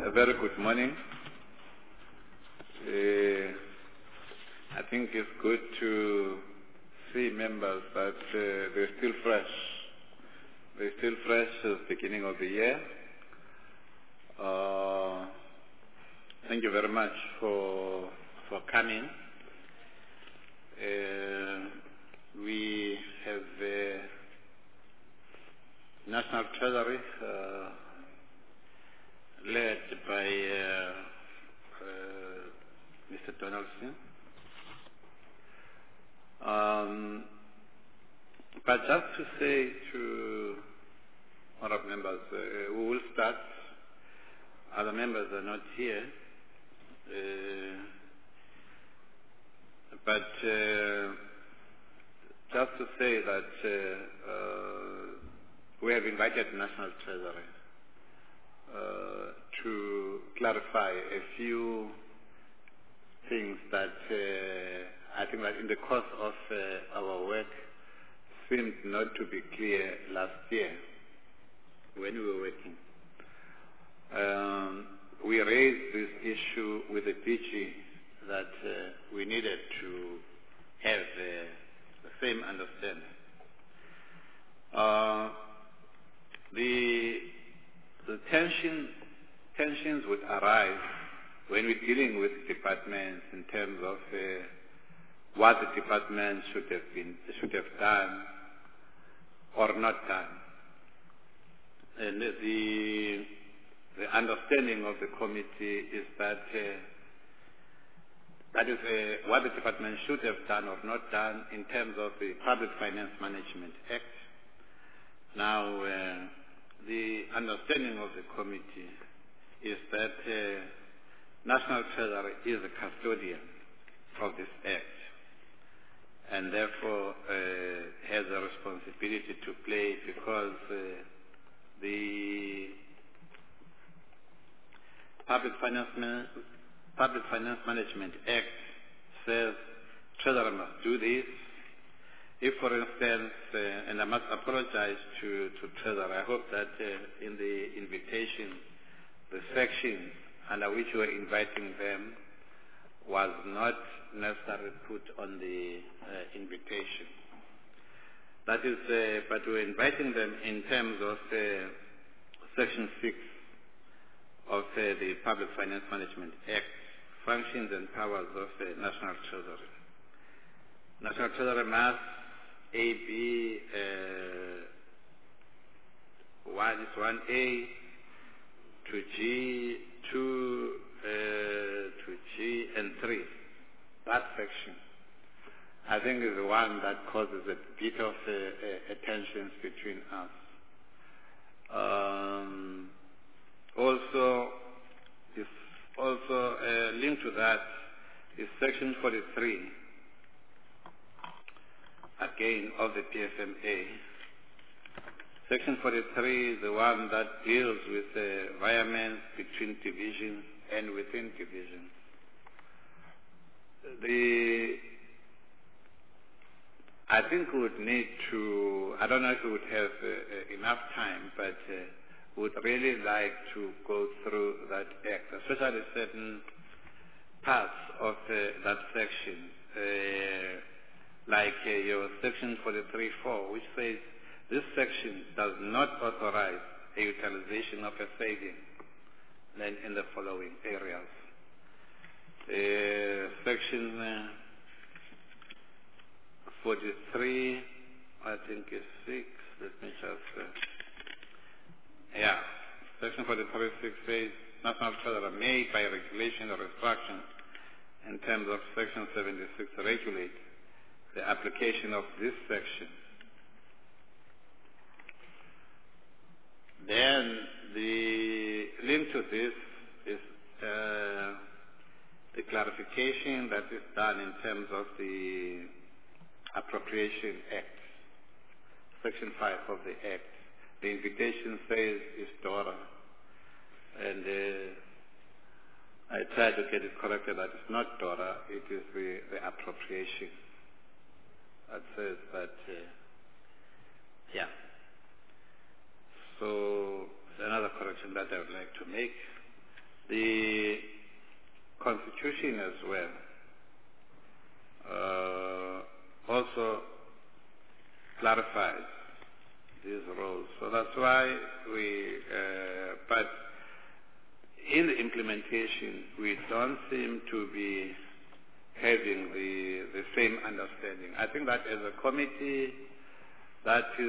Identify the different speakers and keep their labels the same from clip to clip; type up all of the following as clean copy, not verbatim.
Speaker 1: A very good morning. I think it's good to see members that they're still fresh. They're still fresh at the beginning of the year. Thank you very much for coming. We have National Treasury led by Mr. Donaldson. But just to say to honorable members, we will start. Other members are not here. But just to say that we have invited National Treasury to clarify a few things that I think that in the course of our work seemed not to be clear last year when we were working. We raised this issue with the DG that we needed to have the same understanding. The tensions would arise when we're dealing with departments in terms of what the department should have done or not done. And the understanding of the committee is that that is what the department should have done or not done in terms of the Public Finance Management Act. Now, the understanding of the committee is that National Treasury is a custodian of this act and therefore has a responsibility to play because the Public Finance Management Act says Treasury must do this. If, for instance, and I must apologize to Treasury, I hope that in the invitation, the section under which we were inviting them was not necessarily put on the invitation. That is, but we're inviting them in terms of Section 6 of the Public Finance Management Act, functions and powers of the National Treasury. National Treasury must AB 1A to G 2 to G and 3. That section, I think, is the one that causes a bit of tensions between us. Also linked to that is Section 43, again, of the PFMA. Section 43 is the one that deals with environments between divisions and within divisions. I think we would need to, I don't know if we would have enough time, but would really like to go through that act, especially certain parts of that section, like your Section 43.4, which says this section does not authorize a utilization of a saving in the following areas. Section 43, I think is 6. Let me just... Section 43.6 says National Treasury may, by regulation or instruction, in terms of Section 76, regulate the application of this section. Then the link to this is the clarification that is done in terms of the Appropriation Act, Section 5 of the Act. The invitation says it's DORA, and I tried to get it corrected that it's not DORA, it is the appropriation that says that, So another correction that I would like to make. The Constitution as well also clarifies these roles. So that's why but in the implementation, we don't seem to be having the same understanding. I think that as a committee that is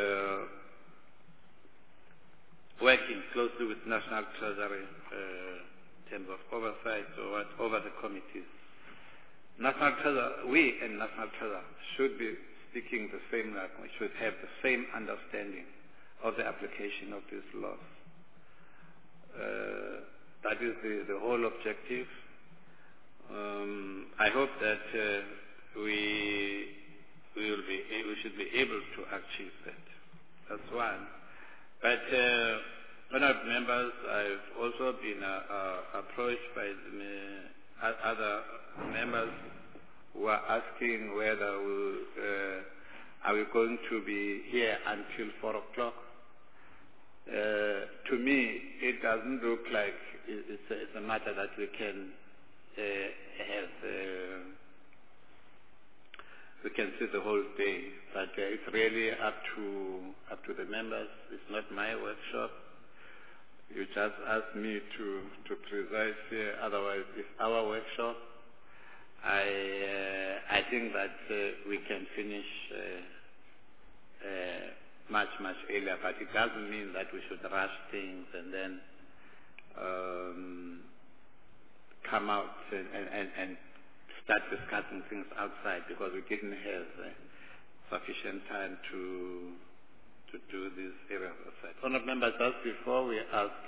Speaker 1: working closely with National Treasury in terms of oversight over the committees. National Treasury, we and National Treasury should be speaking the same language, should have the same understanding of the application of these laws. That is the whole objective. I hope that we should be able to achieve that. That's one. But honourable members, I've also been approached by other members who are asking whether are we going to be here until 4 o'clock. To me, it doesn't look like it's a matter that we can we can sit the whole day, but it's really up to the members. It's not my workshop. You just asked me to preside here. Otherwise, it's our workshop. I think that we can finish much earlier, but it doesn't mean that we should rush things and then come out and start discussing things outside, because we didn't have sufficient time to do these areas outside. Honourable members, just before we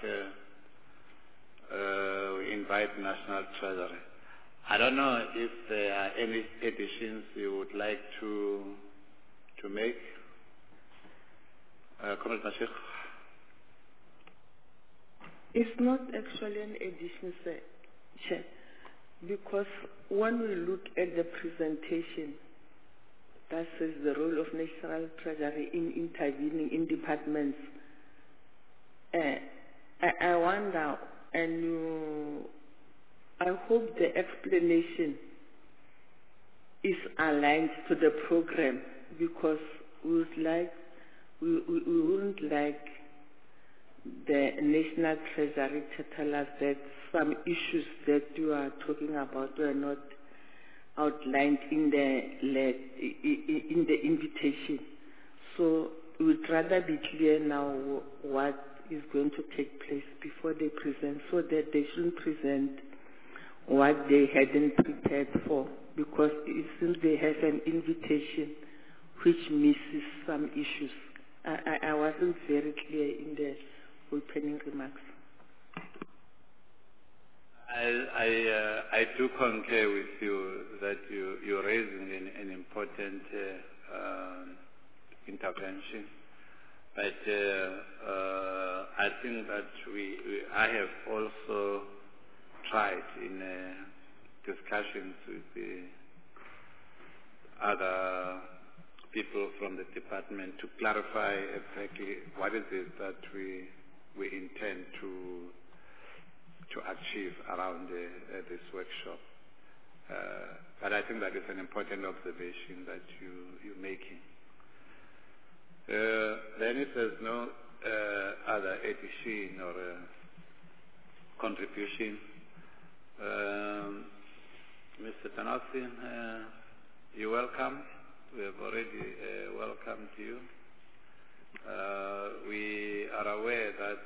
Speaker 1: we invite National Treasury, I don't know if there are any additions you would like to make. Comrade Mashik.
Speaker 2: It's not actually an addition, sir, Chair, because when we look at the presentation that says the role of National Treasury in intervening in departments, I wonder, and I hope the explanation is aligned to the program, because we wouldn't like the National Treasury to tell us that some issues that you are talking about were not outlined in the invitation. So we'd rather be clear now what is going to take place before they present, so that they shouldn't present what they hadn't prepared for, because it seems they have an invitation which misses some issues. I wasn't very clear in the opening remarks.
Speaker 1: I do concur with you that you're raising an important intervention, but I think that I have also tried in discussions with the other people from the department to clarify exactly what it is that we intend to achieve around this workshop. But I think that is an important observation that you're making. Then if there's no other addition or contribution, Mr. Tanasin, you're welcome. We have already welcomed you. We are aware that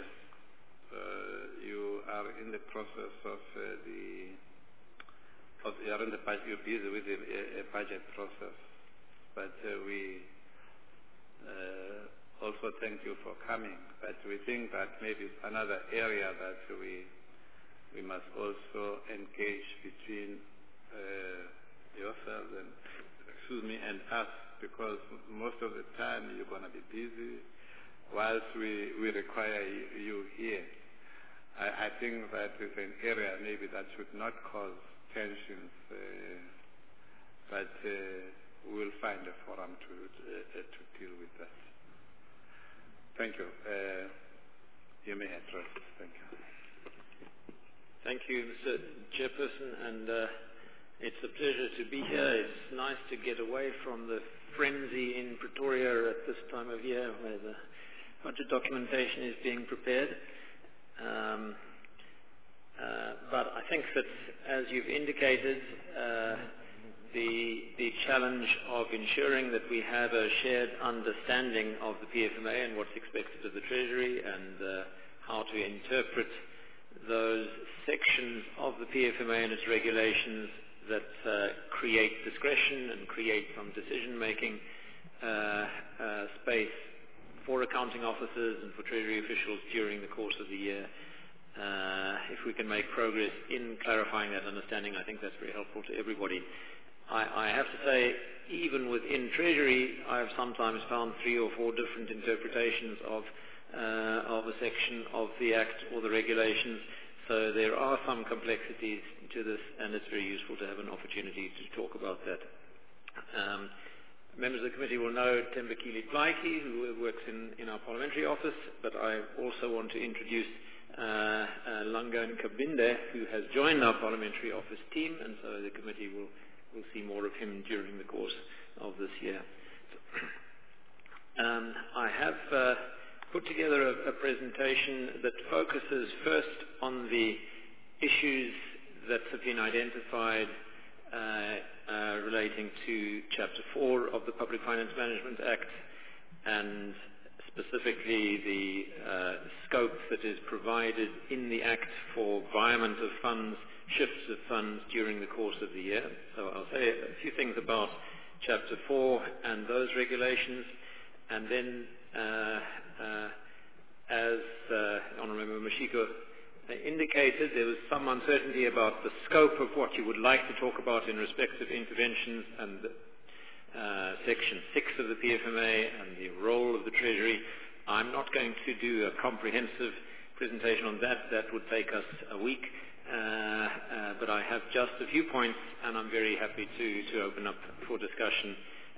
Speaker 1: you are in the process of you're busy with a budget process, but we also thank you for coming. But we think that maybe it's another area that we must also engage between yourselves and us, because most of the time you're going to be busy whilst we require you here. I think that is an area maybe that should not cause tensions, but we'll find a forum to deal with that. Thank you. You may address. Thank you.
Speaker 3: Thank you, Mr. Chairperson, and it's a pleasure to be here. It's nice to get away from the frenzy in Pretoria at this time of year where the budget documentation is being prepared. But I think that, as you've indicated, the challenge of ensuring that we have a shared understanding of the PFMA and what's expected of the Treasury and how to interpret those sections of the PFMA and its regulations that create discretion and create some decision-making space for accounting officers and for Treasury officials during the course of the year. If we can make progress in clarifying that understanding, I think that's very helpful to everybody. I have to say, even within Treasury, I have sometimes found 3 or 4 different interpretations of a section of the Act or the regulations. So there are some complexities to this, and it's very useful to have an opportunity to talk about that. Members of the committee will know Thembekile Plaatje, who works in our parliamentary office, but I also want to introduce Langan Kabinde, who has joined our parliamentary office team, and so the committee will see more of him during the course of this year. I have put together a presentation that focuses first on the issues that have been identified relating to Chapter 4 of the Public Finance Management Act, and specifically the scope that is provided in the Act for virement of funds, shifts of funds during the course of the year. So I'll say a few things about Chapter 4 and those regulations, and then as Honourable Member Mashiko indicated, there was some uncertainty about the scope of what you would like to talk about in respect of interventions and Section 6 of the PFMA and the role of the Treasury. I'm not going to do a comprehensive presentation on that. That would take us a week. But I have just a few points, and I'm very happy to open up for discussion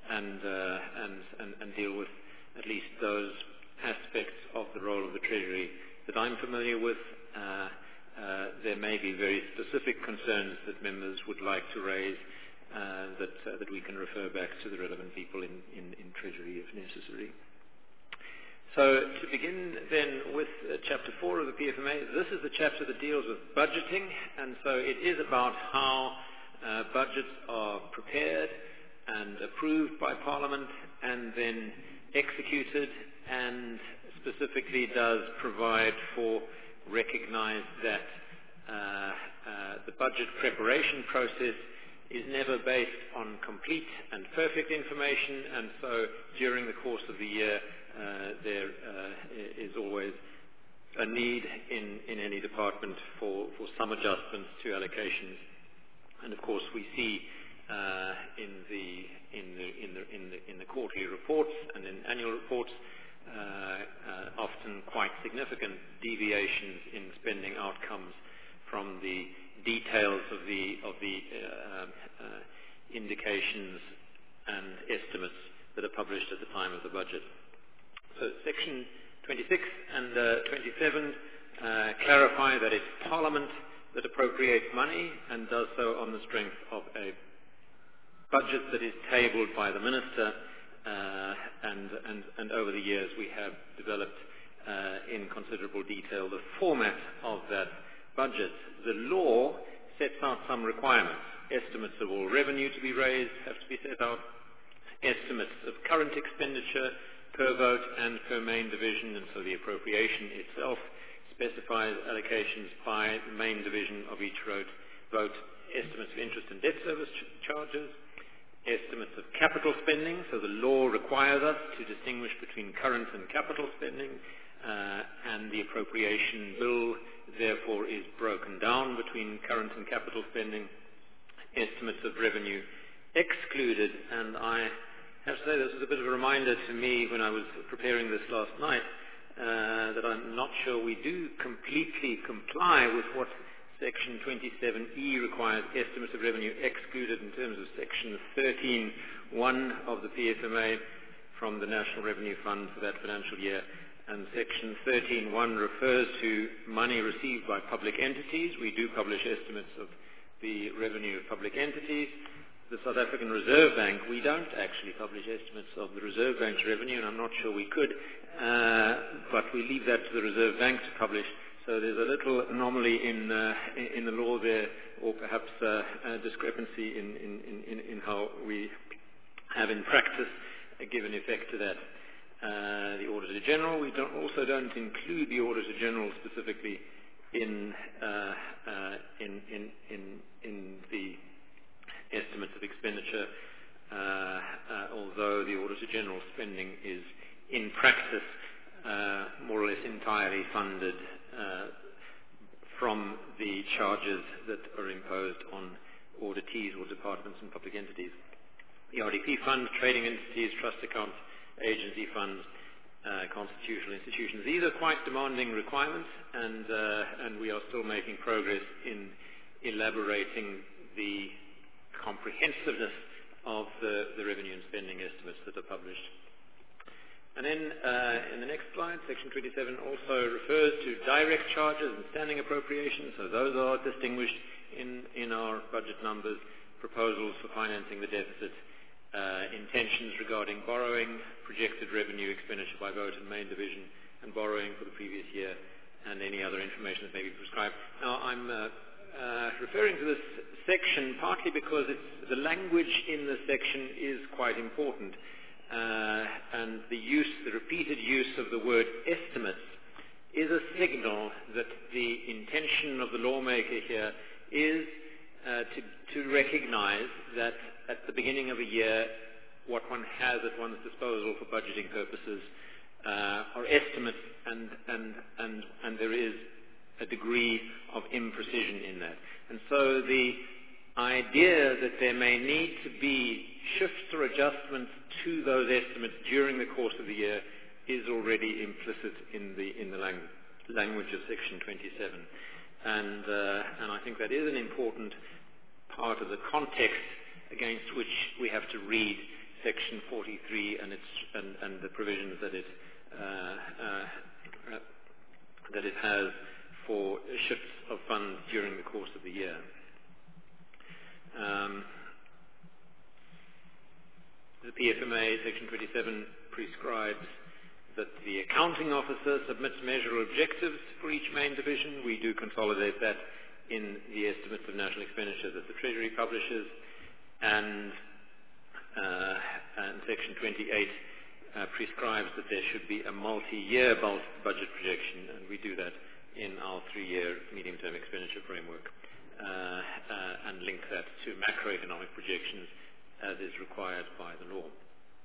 Speaker 3: and deal with at least those aspects of the role of the Treasury that I'm familiar with. There may be very specific concerns that members would like to raise that we can refer back to the relevant people in Treasury if necessary. So to begin then with Chapter 4 of the PFMA, this is the chapter that deals with budgeting, and so it is about how budgets are prepared and approved by Parliament and then executed, and specifically does provide for recognize that the budget preparation process is never based on complete and perfect information, and so during the course of the year there is always a need in any department for some adjustments to allocations. And of course we see in the quarterly reports and in annual reports often quite significant deviations in spending outcomes from the details of the indications and estimates that are published at the time of the budget. So Section 26 and 27 clarify that it's Parliament that appropriates money and does so on the strength of a budget that is tabled by the Minister, and over the years we have developed in considerable detail the format of that budget. The law sets out some requirements. Estimates of all revenue to be raised have to be set out. Estimates of current expenditure per vote and per main division, and so the appropriation itself specifies allocations by the main division of each vote. Estimates of interest and debt service charges. Estimates of capital spending, so the law requires us to distinguish between current and capital spending, and the appropriation bill therefore is broken down between current and capital spending. Estimates of revenue excluded, and I have to say this was a bit of a reminder to me when I was preparing this last night, that I'm not sure we do completely comply with what Section 27E requires, estimates of revenue excluded in terms of Section 13(1) of the PFMA from the National Revenue Fund for that financial year. And Section 13.1 refers to money received by public entities. We do publish estimates of the revenue of public entities. The South African Reserve Bank, we don't actually publish estimates of the Reserve Bank's revenue, and I'm not sure we could, but we leave that to the Reserve Bank to publish. So there's a little anomaly in the law there, or perhaps a discrepancy in how we have in practice given effect to that. The Auditor General, we also don't include the Auditor General specifically in the estimates of expenditure, although the Auditor General spending is in practice more or less entirely funded from the charges that are imposed on auditees or departments and public entities. The RDP funds, trading entities, trust accounts, agency funds, constitutional institutions. These are quite demanding requirements, and we are still making progress in elaborating the comprehensiveness of the revenue and spending estimates that are published. And then in the next slide, Section 27 also refers to direct charges and standing appropriations. So those are distinguished in our budget numbers, proposals for financing the deficit, intentions regarding borrowing, projected revenue expenditure by vote and main division, and borrowing for the previous year, and any other information that may be prescribed. Now, I'm referring to this section partly because the language in the section is quite important. And the repeated use of the word estimates is a signal that the intention of the lawmaker here is to recognize that at the beginning of a year, what one has at one's disposal for budgeting purposes are estimates, and there is a degree of imprecision in that. And so the idea that there may need to be shifts or adjustments to those estimates during the course of the year is already implicit in the language of Section 27. And I think that is an important part of the context against which we have to read Section 43 and the provisions that it has for shifts of funds during the course of the year. The PFMA, Section 27, prescribes that the accounting officer submits measurable objectives for each main division. We do consolidate that in the estimates of national expenditure that the Treasury publishes. And Section 28 prescribes that there should be a multi-year budget projection, and we do that in our 3-year medium-term expenditure framework, and link that to macroeconomic projections as is required by the law.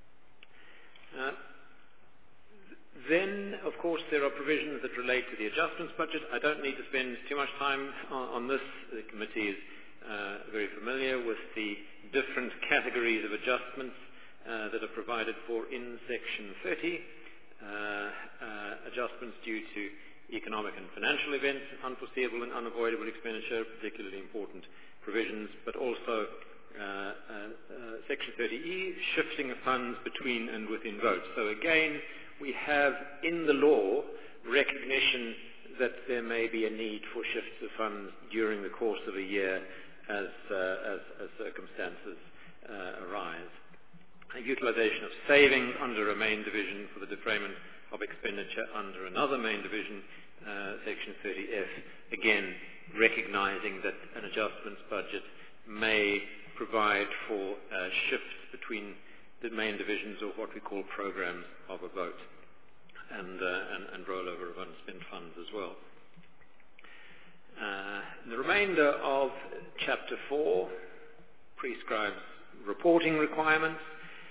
Speaker 3: Then, of course, there are provisions that relate to the adjustments budget. I don't need to spend too much time on this. The committee is very familiar with the different categories of adjustments that are provided for in Section 30. Adjustments due to economic and financial events, unforeseeable and unavoidable expenditure, particularly important provisions, but also Section 30E, shifting of funds between and within votes. So again, we have in the law recognition that there may be a need for shifts of funds during the course of a year as circumstances arise. A utilization of savings under a main division for the defrayment of expenditure under another main division, Section 30F, again recognizing that an adjustments budget may provide for shifts between the main divisions of what we call programs of a vote, and rollover of unspent funds as well. The remainder of Chapter 4 prescribes reporting requirements,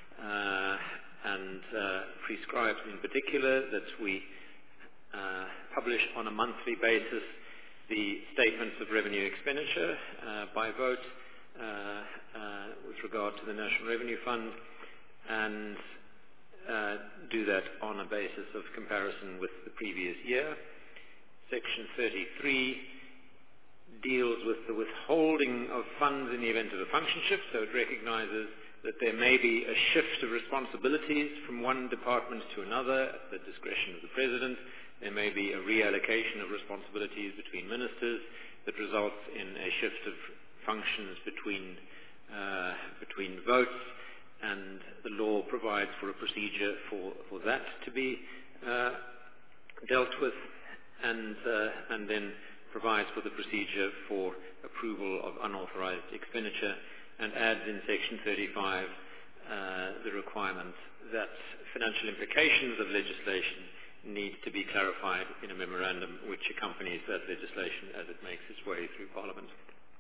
Speaker 3: and prescribes in particular that we publish on a monthly basis the statements of revenue expenditure by vote with regard to the National Revenue Fund, and do that on a basis of comparison with the previous year. Section 33 deals with the withholding of funds in the event of a function shift, so it recognizes that there may be a shift of responsibilities from one department to another at the discretion of the President. There may be a reallocation of responsibilities between ministers that results in a shift of functions between votes, and the law provides for a procedure for that to be dealt with, and then provides for the procedure for approval of unauthorized expenditure, and adds in Section 35 the requirement that financial implications of legislation need to be clarified in a memorandum which accompanies that legislation as it makes its way through Parliament.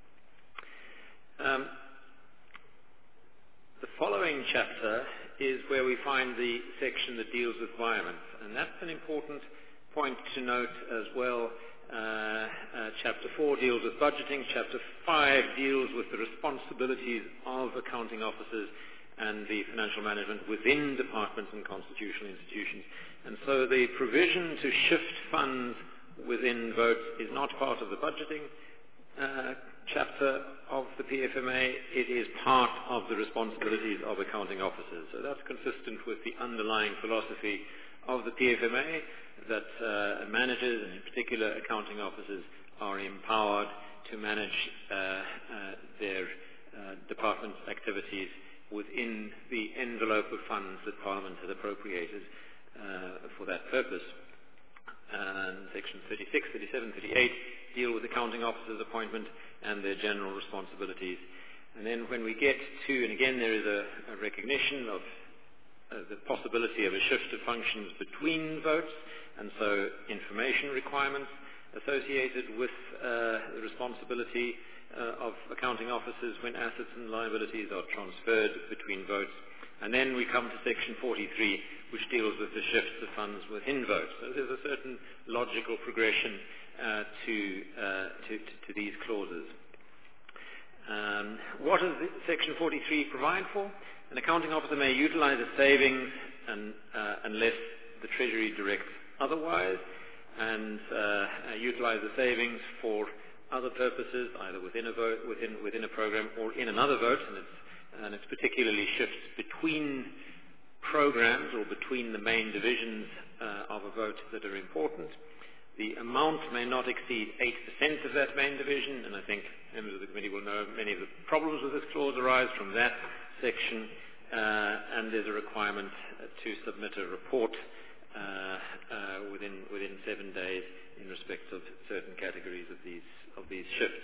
Speaker 3: The following chapter is where we find the section that deals with violence, and that's an important point to note as well. Chapter 4 deals with budgeting. Chapter 5 deals with the responsibilities of accounting officers and the financial management within departments and constitutional institutions. And so the provision to shift funds within votes is not part of the budgeting chapter of the PFMA. It is part of the responsibilities of accounting officers. So that's consistent with the underlying philosophy of the PFMA, that managers, and in particular accounting officers, are empowered to manage their department's activities within the envelope of funds that Parliament has appropriated for that purpose. And Section 36, 37, 38 deal with accounting officers' appointment and their general responsibilities. And then when we get to, and again there is a recognition of the possibility of a shift of functions between votes, and so information requirements associated with the responsibility of accounting officers when assets and liabilities are transferred between votes. And then we come to Section 43, which deals with the shifts of funds within votes. So there's a certain logical progression to these clauses. What does Section 43 provide for? An accounting officer may utilize a savings unless the Treasury directs otherwise, and utilize the savings for other purposes, either within a vote, within a program, or in another vote, and it's particularly shifts between programs or between the main divisions of a vote that are important. The amount may not exceed 8% of that main division, and I think members of the committee will know many of the problems with this clause arise from that section, and there's a requirement to submit a report within 7 days in respect of certain categories of these shifts.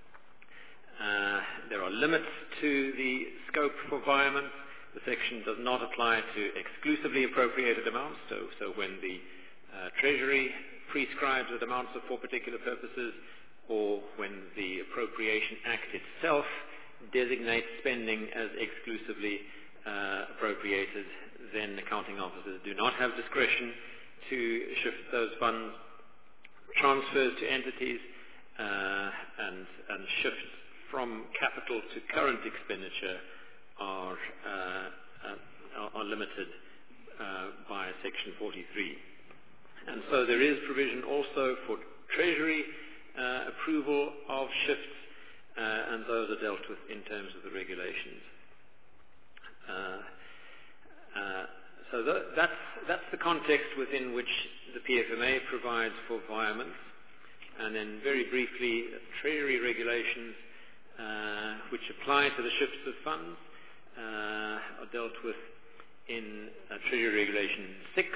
Speaker 3: There are limits to the scope for violence. The section does not apply to exclusively appropriated amounts, so when the Treasury prescribes that amounts are for particular purposes, or when the Appropriation Act itself designates spending as exclusively appropriated, then accounting officers do not have discretion to shift those funds. Transfers to entities and shifts from capital to current expenditure are limited by Section 43. And so there is provision also for Treasury approval of shifts, and those are dealt with in terms of the regulations. So that's the context within which the PFMA provides for violence. And then very briefly, Treasury regulations which apply to the shifts of funds are dealt with in Treasury Regulation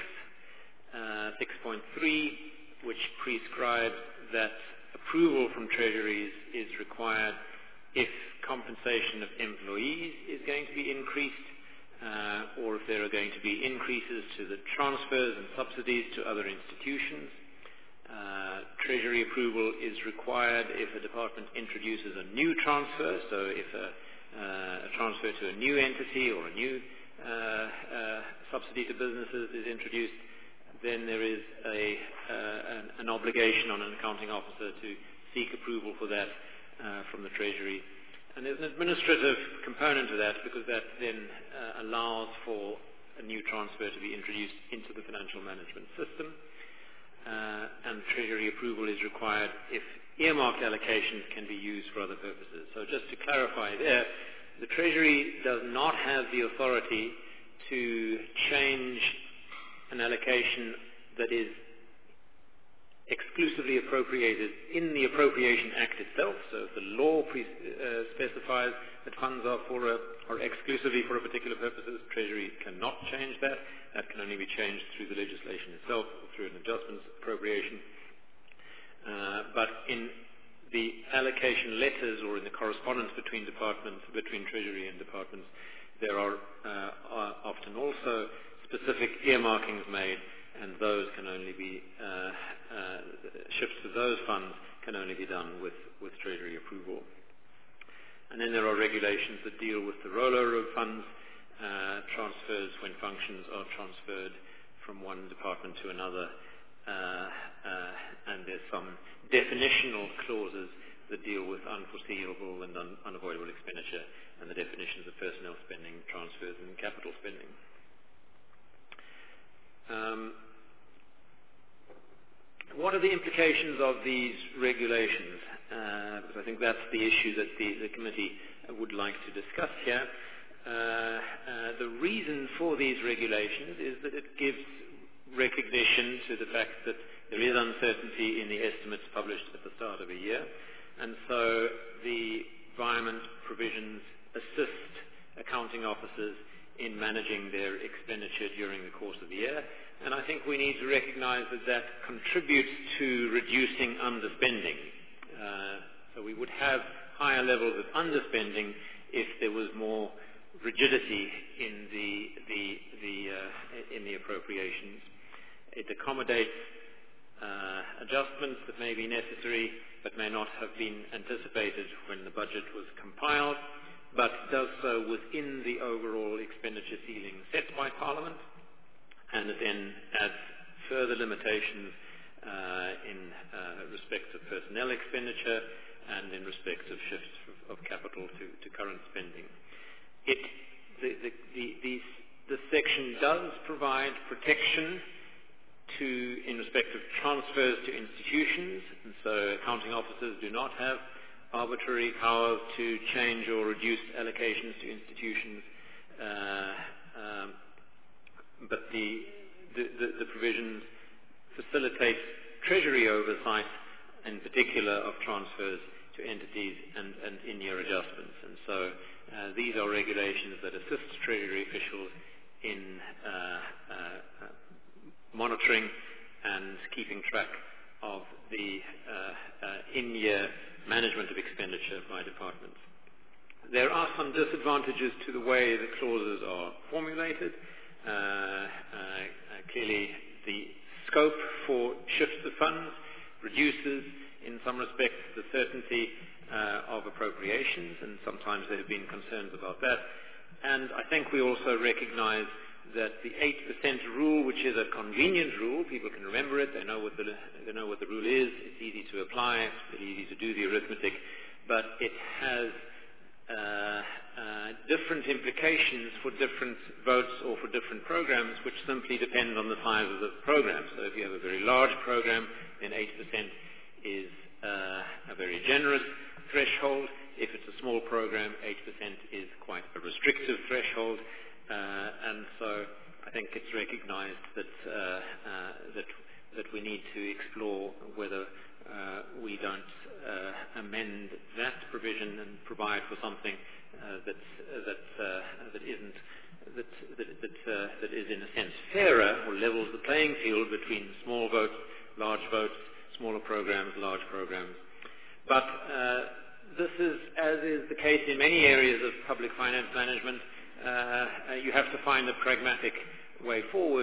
Speaker 3: 6.3, which prescribes that approval from Treasuries is required if compensation of employees is going to be increased, or if there are going to be increases to the transfers and subsidies to other institutions. Treasury approval is required if a department introduces a new transfer, so if a transfer to a new entity or a new subsidy to businesses is introduced, then there is an obligation on an accounting officer to seek approval for that from the Treasury. And there's an administrative component to that, because that then allows for a new transfer to be introduced into the financial management system. And Treasury approval is required if earmarked allocations can be used for other purposes. So just to clarify there, The Treasury does not have the authority to change an allocation that is exclusively appropriated in the Appropriation Act itself. So if the law specifies that funds are exclusively for a particular purpose, Treasury cannot change that. That can only be changed through the legislation itself or through an adjustments appropriation. But in the allocation letters or in the correspondence between Treasury and departments, there are often also specific earmarkings made, and those can only be shifts to those funds can only be done with Treasury approval. And then there are regulations that deal with the rollover of funds, transfers when functions are transferred from one department to another, and there's some definitional clauses that deal with unforeseeable and unavoidable expenditure, and the definitions of personnel spending, transfers, and capital spending. What are the implications of these regulations? Because I think that's the issue that the committee would like to discuss here. The reason for these regulations is that it gives recognition to the fact that there is uncertainty in the estimates published at the start of a year, and so the environment provisions assist accounting officers in managing their expenditure during the course of the year. And I think we need to recognize that that contributes to reducing underspending. So we would have higher levels of underspending if there was more rigidity in the appropriations. It accommodates adjustments that may be necessary but may not have been anticipated when the budget was compiled, but does so within the overall expenditure ceiling set by Parliament, and it then adds further limitations in respect of personnel expenditure and in respect of shifts of capital to current spending. The section does provide protection in respect of transfers to institutions, and so accounting officers do not have arbitrary powers to change or reduce allocations to institutions, but the provisions facilitate Treasury oversight, in particular of transfers to entities and in-year adjustments. And so these are regulations that assist Treasury officials in monitoring and keeping track of the in-year management of expenditure by departments. There are some disadvantages to the way the clauses are formulated. Clearly, the scope for shifts of funds reduces, in some respects, the certainty of appropriations, and sometimes there have been concerns about that. And I think we also recognize that the 8% rule, which is a convenient rule, people can remember it, they know what the rule is, it's easy to apply, it's pretty easy to do the arithmetic, but it has different implications for different votes or for different programs, which simply depend on the size of the program. So if you have a very large program, then 8% is a very generous threshold. If it's a small program, 8% is quite a restrictive threshold. And so I think it's recognized that we need to explore whether we don't amend that provision and provide for something that is in a sense fairer, or levels the playing field between small votes, large votes, smaller programs, large programs. But this is, as is the case in many areas of public finance management, you have to find a pragmatic way forward,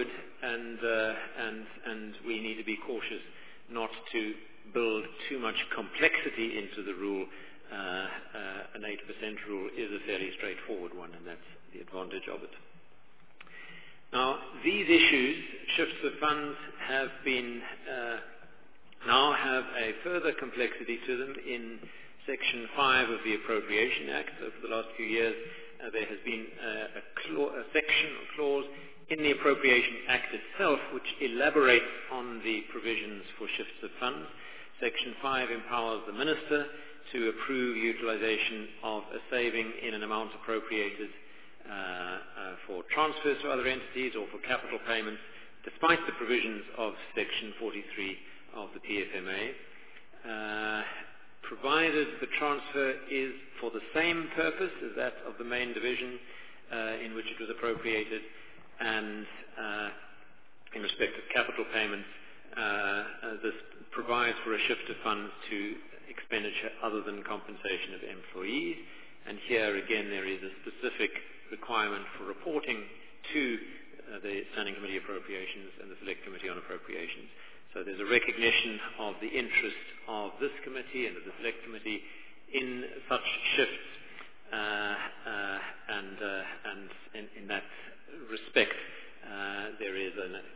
Speaker 3: and we need to be cautious not to build too much complexity into the rule. An 8% rule is a fairly straightforward one, and that's the advantage of it. Now, these issues, shifts of funds, have been now have a further complexity to them in Section 5 of the Appropriation Act. Over the last few years, there has been a section or clause in the Appropriation Act itself which elaborates on the provisions for shifts of funds. Section 5 empowers the Minister to approve utilization of a saving in an amount appropriated for transfers to other entities or for capital payments, despite the provisions of Section 43 of the PFMA, provided the transfer is for the same purpose as that of the main division in which it was appropriated, and in respect of capital payments, this provides for a shift of funds to expenditure other than compensation of employees. And here again there is a specific requirement for reporting to the Standing Committee Appropriations and the Select Committee on Appropriations. So there's a recognition of the interest of this committee and of the Select Committee in such shifts, and in that respect there is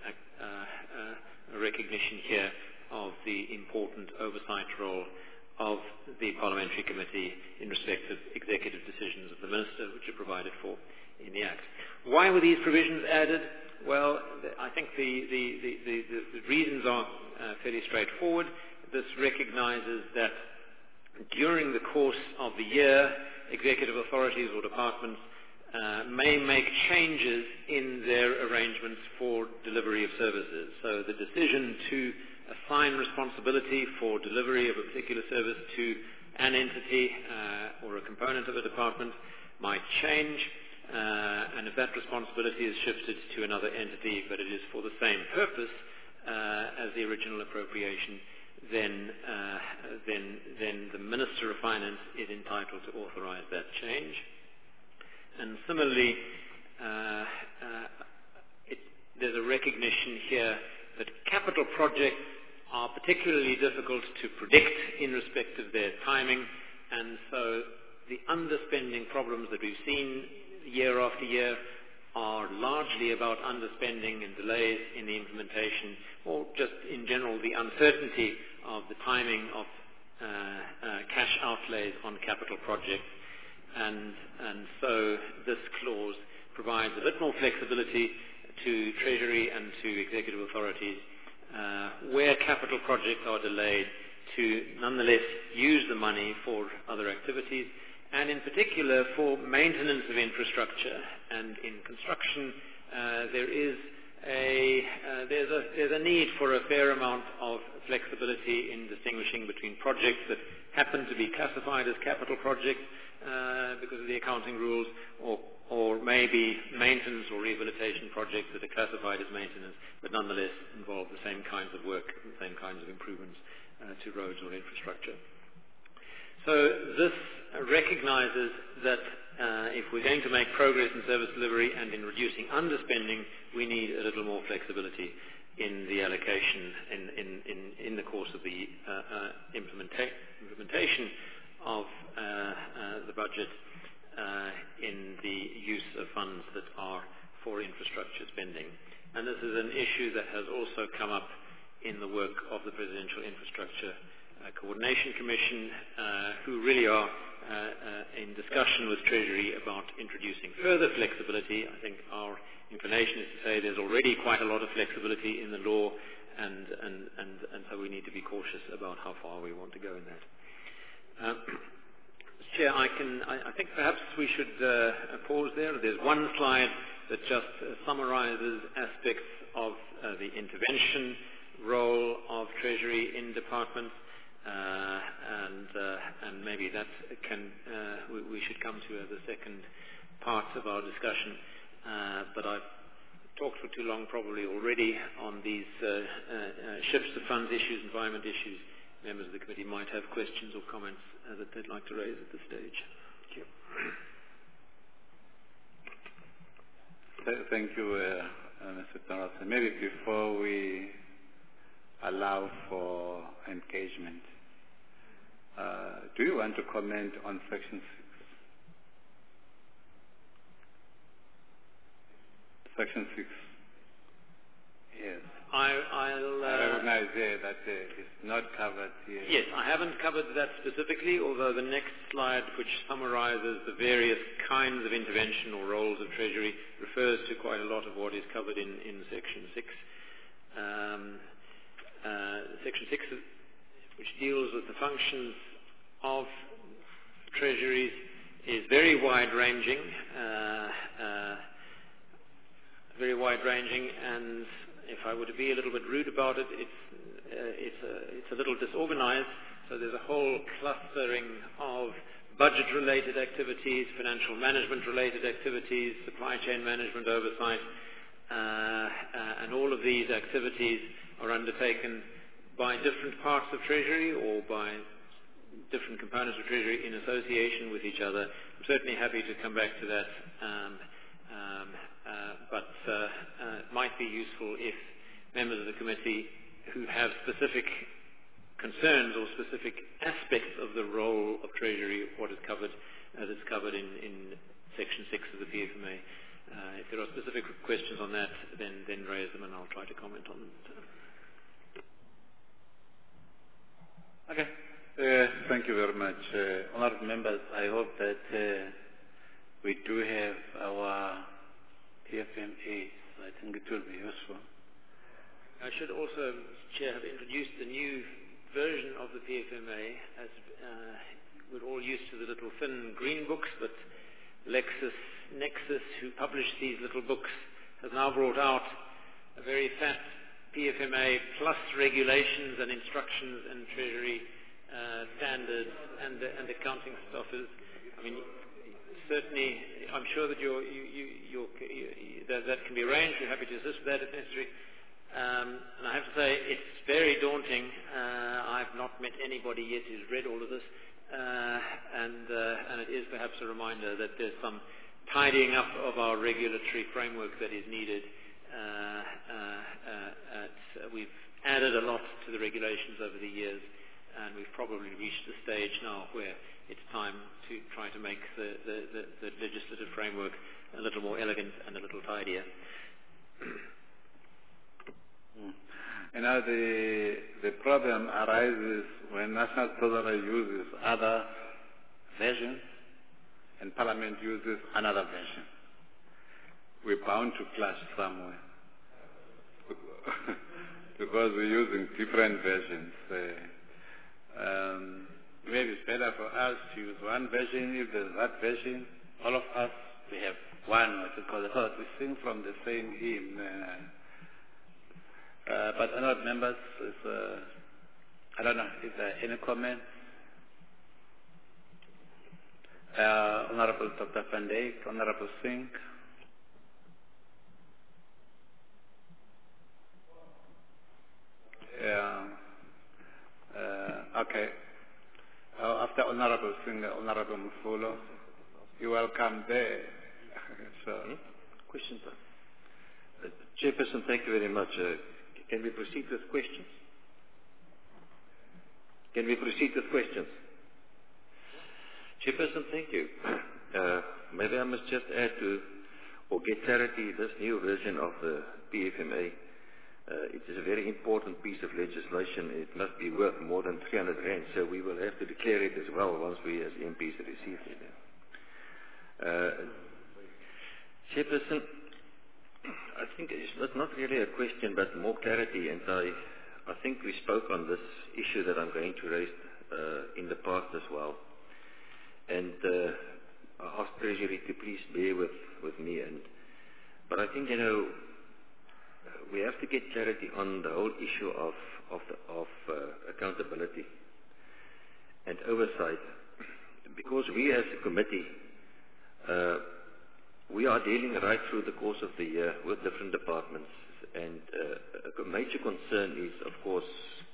Speaker 3: a recognition here of the important oversight role of the Parliamentary Committee in respect of executive decisions of the Minister, which are provided for in the Act. Why were these provisions added? Well, I think the reasons are fairly straightforward. This recognises that during the course of the year, executive authorities or departments may make changes in their arrangements for delivery of services. So the decision to assign responsibility for delivery of a particular service to an entity or a component of a department might change, and if that responsibility is shifted to another entity, but it is for the same purpose as the original appropriation, then the Minister of Finance is entitled to authorise that change. And similarly, there's a recognition here that capital projects are particularly difficult to predict in respect of their timing, and so the underspending problems that we've seen year after year are largely about underspending and delays in the implementation, or just in general the uncertainty of the timing of cash outlays on capital projects. And so this clause provides a bit more flexibility to Treasury and to executive authorities where capital projects are delayed to nonetheless use the money for other activities, and in particular for maintenance of infrastructure. And in construction there's a need for a fair amount of flexibility in distinguishing between projects that happen to be classified as capital projects because of the accounting rules, or maybe maintenance or rehabilitation projects that are classified as maintenance, but nonetheless involve the same kinds of work, the same kinds of improvements to roads or infrastructure. So this recognizes that if we're going to make progress in service delivery and in reducing underspending, we need a little more flexibility in the allocation in the course of the implementation of the budget in the use of funds that are for infrastructure spending. And this is an issue that has also come up in the work of the Presidential Infrastructure Coordination Commission, who really are in discussion with Treasury about introducing further flexibility. I think our inclination is to say there's already quite a lot of flexibility in the law, and so we need to be cautious about how far we want to go in that. Chair, I think perhaps we should pause there. There's one slide that just summarizes aspects of the intervention role of Treasury in departments, and maybe that we should come to as a second part of our discussion. But I've talked for too long probably already on these shifts of funds issues, environment issues. Members of the committee might have questions or comments that they'd like to raise at this stage. Thank you.
Speaker 1: Thank you, Mr. Thompson. Maybe before we allow for engagement, do you want to comment on Section 6? Section 6. Yes. I recognize that it's not covered here.
Speaker 3: Yes, I haven't covered that specifically, although the next slide, which summarizes the various kinds of intervention or roles of Treasury, refers to quite a lot of what is covered in Section 6. Section 6, which deals with the functions of treasuries is very wide-ranging, and if I were to be a little bit rude about it, it's a little disorganized. So there's a whole clustering of budget-related activities, financial management-related activities, supply chain management oversight, and all of these activities are undertaken by different parts of Treasury or by different components of Treasury in association with each other. I'm certainly happy to come back to that, but it might be useful if members of the committee who have specific concerns or specific aspects of the role of Treasury, what is covered, as it's covered in Section 6 of the PFMA. If there are specific questions on that, then raise them and I'll try to comment on them.
Speaker 1: Okay. Thank you very much. Honourable members, I hope that we do have our PFMA. So I think it will be useful.
Speaker 3: I should also, Chair, have introduced the new version of the PFMA. As we're all used to the little thin green books, but LexisNexis, who published these little books, has now brought out a very fat PFMA plus regulations and instructions and Treasury standards and accounting stuff. I mean, certainly, I'm sure that that can be arranged. We're happy to assist with that if necessary. And I have to say, it's very daunting. I've not met anybody yet who's read all of this, and it is perhaps a reminder that there's some tidying up of our regulatory framework that is needed. We've added a lot to the regulations over the years, and we've probably reached the stage now where it's time to try to make the legislative framework a little more elegant and a little tidier.
Speaker 1: You know, the problem arises when National Treasury uses other versions and Parliament uses another version. We're bound to clash somewhere because we're using different versions. Maybe it's better for us to use one version. If there's that version, all of us, we have one, because we sing from the same hymn. But honored members, I don't know if there are any comments. Honorable Dr. Van Dijk, Honorable Singh. Okay. After Honorable Singh, Honorable Mufolo, you're welcome there.
Speaker 4: Question, Chairperson, thank you very much. Can we proceed with questions? Can we proceed with questions? Chairperson, thank you. Maybe I must just add to, or get clarity, this new version of the PFMA. It is a very important piece of legislation. It must be worth more than 300 rand, so we will have to declare it as well once we as MPs receive it. Chairperson, I think it's not really a question, but more clarity, and I think we spoke on this issue that I'm going to raise in the past as well. And I asked Treasury to please bear with me. But I think, we have to get clarity on the whole issue of accountability and oversight, because we as a committee, we are dealing right through the course of the year with different departments, and a major concern is, of course,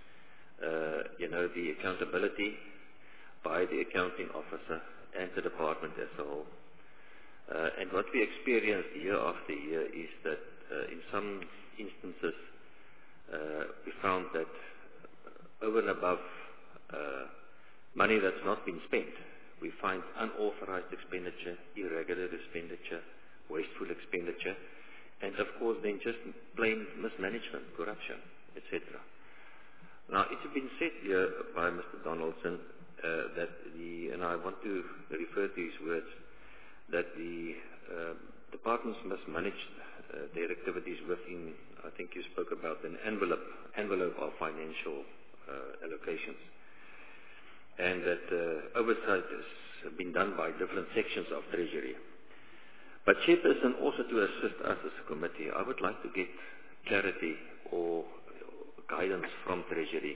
Speaker 4: the accountability by the accounting officer and the department as a whole. And what we experienced year after year is that in some instances we found that over and above money that's not been spent, we find unauthorized expenditure, irregular expenditure, wasteful expenditure, and of course then just plain mismanagement, corruption, etc. Now, it's been said here by Mr. Donaldson and I want to refer to his words, that the departments must manage their activities within, I think you spoke about an envelope of financial allocations, and that oversight been done by different sections of Treasury. But Chairperson, also to assist us as a committee, I would like to get clarity or guidance from Treasury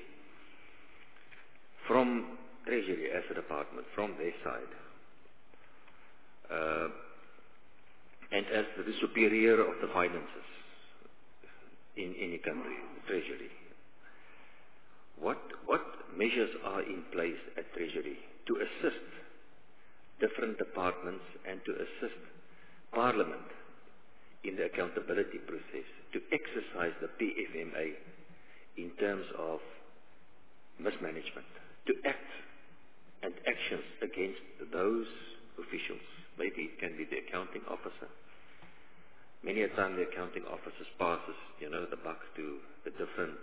Speaker 4: as a department, from their side. And as the superior of the finances in any country, Treasury, what measures are in place at Treasury to assist different departments and to assist Parliament in the accountability process, to exercise the PFMA in terms of mismanagement, to act and actions against those officials? Maybe it can be the accounting officer. Many a time the accounting officer passes, the buck to the different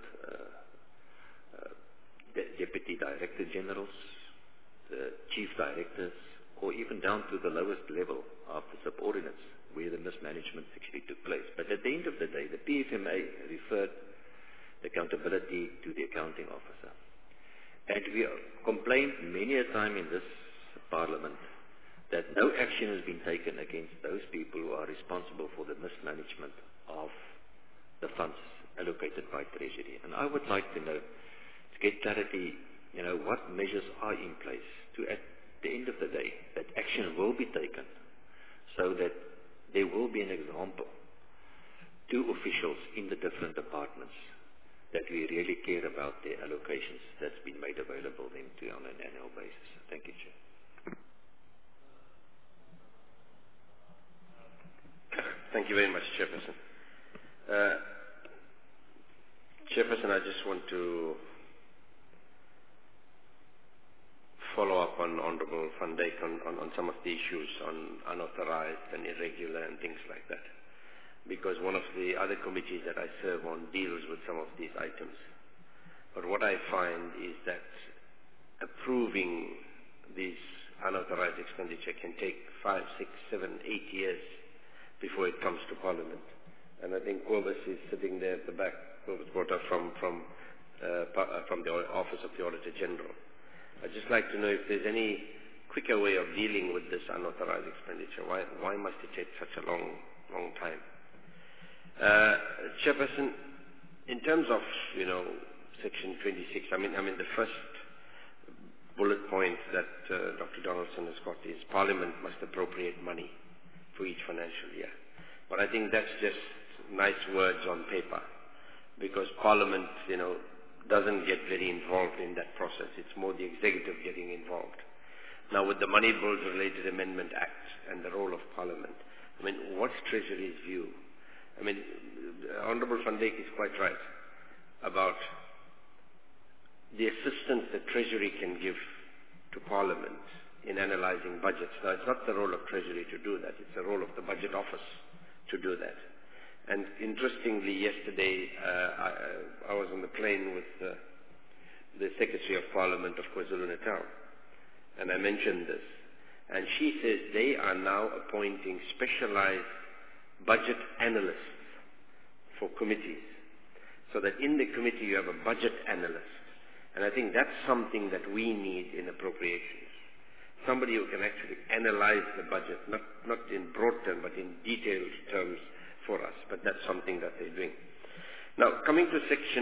Speaker 4: deputy director generals, the chief directors, or even down to the lowest level of the subordinates where the mismanagement actually took place. But at the end of the day, the PFMA referred the accountability to the accounting officer. And we complained many a time in this Parliament that no action has been taken against those people who are responsible for the mismanagement of the funds allocated by Treasury. And I would like to know, to get clarity, what measures are in place to, at the end of the day, that action will be taken so that there will be an example to officials in the different departments that we really care about their allocations that's been made available then to on an annual basis. Thank you, Chair.
Speaker 5: Thank you very much, Chairperson. Chairperson, I just want to follow up on Honourable Van Dijk on some of the issues on unauthorized and irregular and things like that. Because one of the other committees that I serve on deals with some of these items. But what I find is that approving these unauthorized expenditure can take 5, 6, 7, 8 years before it comes to Parliament. And I think Cobus is sitting there at the back, Cobus Botha from the Office of the Auditor General. I'd just like to know if there's any quicker way of dealing with this unauthorized expenditure. Why must it take such a long time? Chairperson, in terms of, Section 26, I mean the first bullet point that Dr. Donaldson has got is Parliament must appropriate money for each financial year. But I think that's just nice words on paper, because Parliament, doesn't get very involved in that process. It's more the executive getting involved. Now, with the Money Bills Related Amendment Act and the role of Parliament, what's Treasury's view? Honourable Van Dijk is quite right about the assistance that Treasury can give to Parliament in analysing budgets. Now, it's not the role of Treasury to do that. It's the role of the Budget Office to do that. And interestingly, yesterday, I was on the plane with the Secretary of Parliament of KwaZulu-Natal, and I mentioned this. And she says they are now appointing specialized budget analysts for committees, so that in the committee you have a budget analyst. And I think that's something that we need in appropriations. Somebody who can actually analyze the budget, not in broad terms, but in detailed terms for us. But that's something that they're doing. Now, coming to Section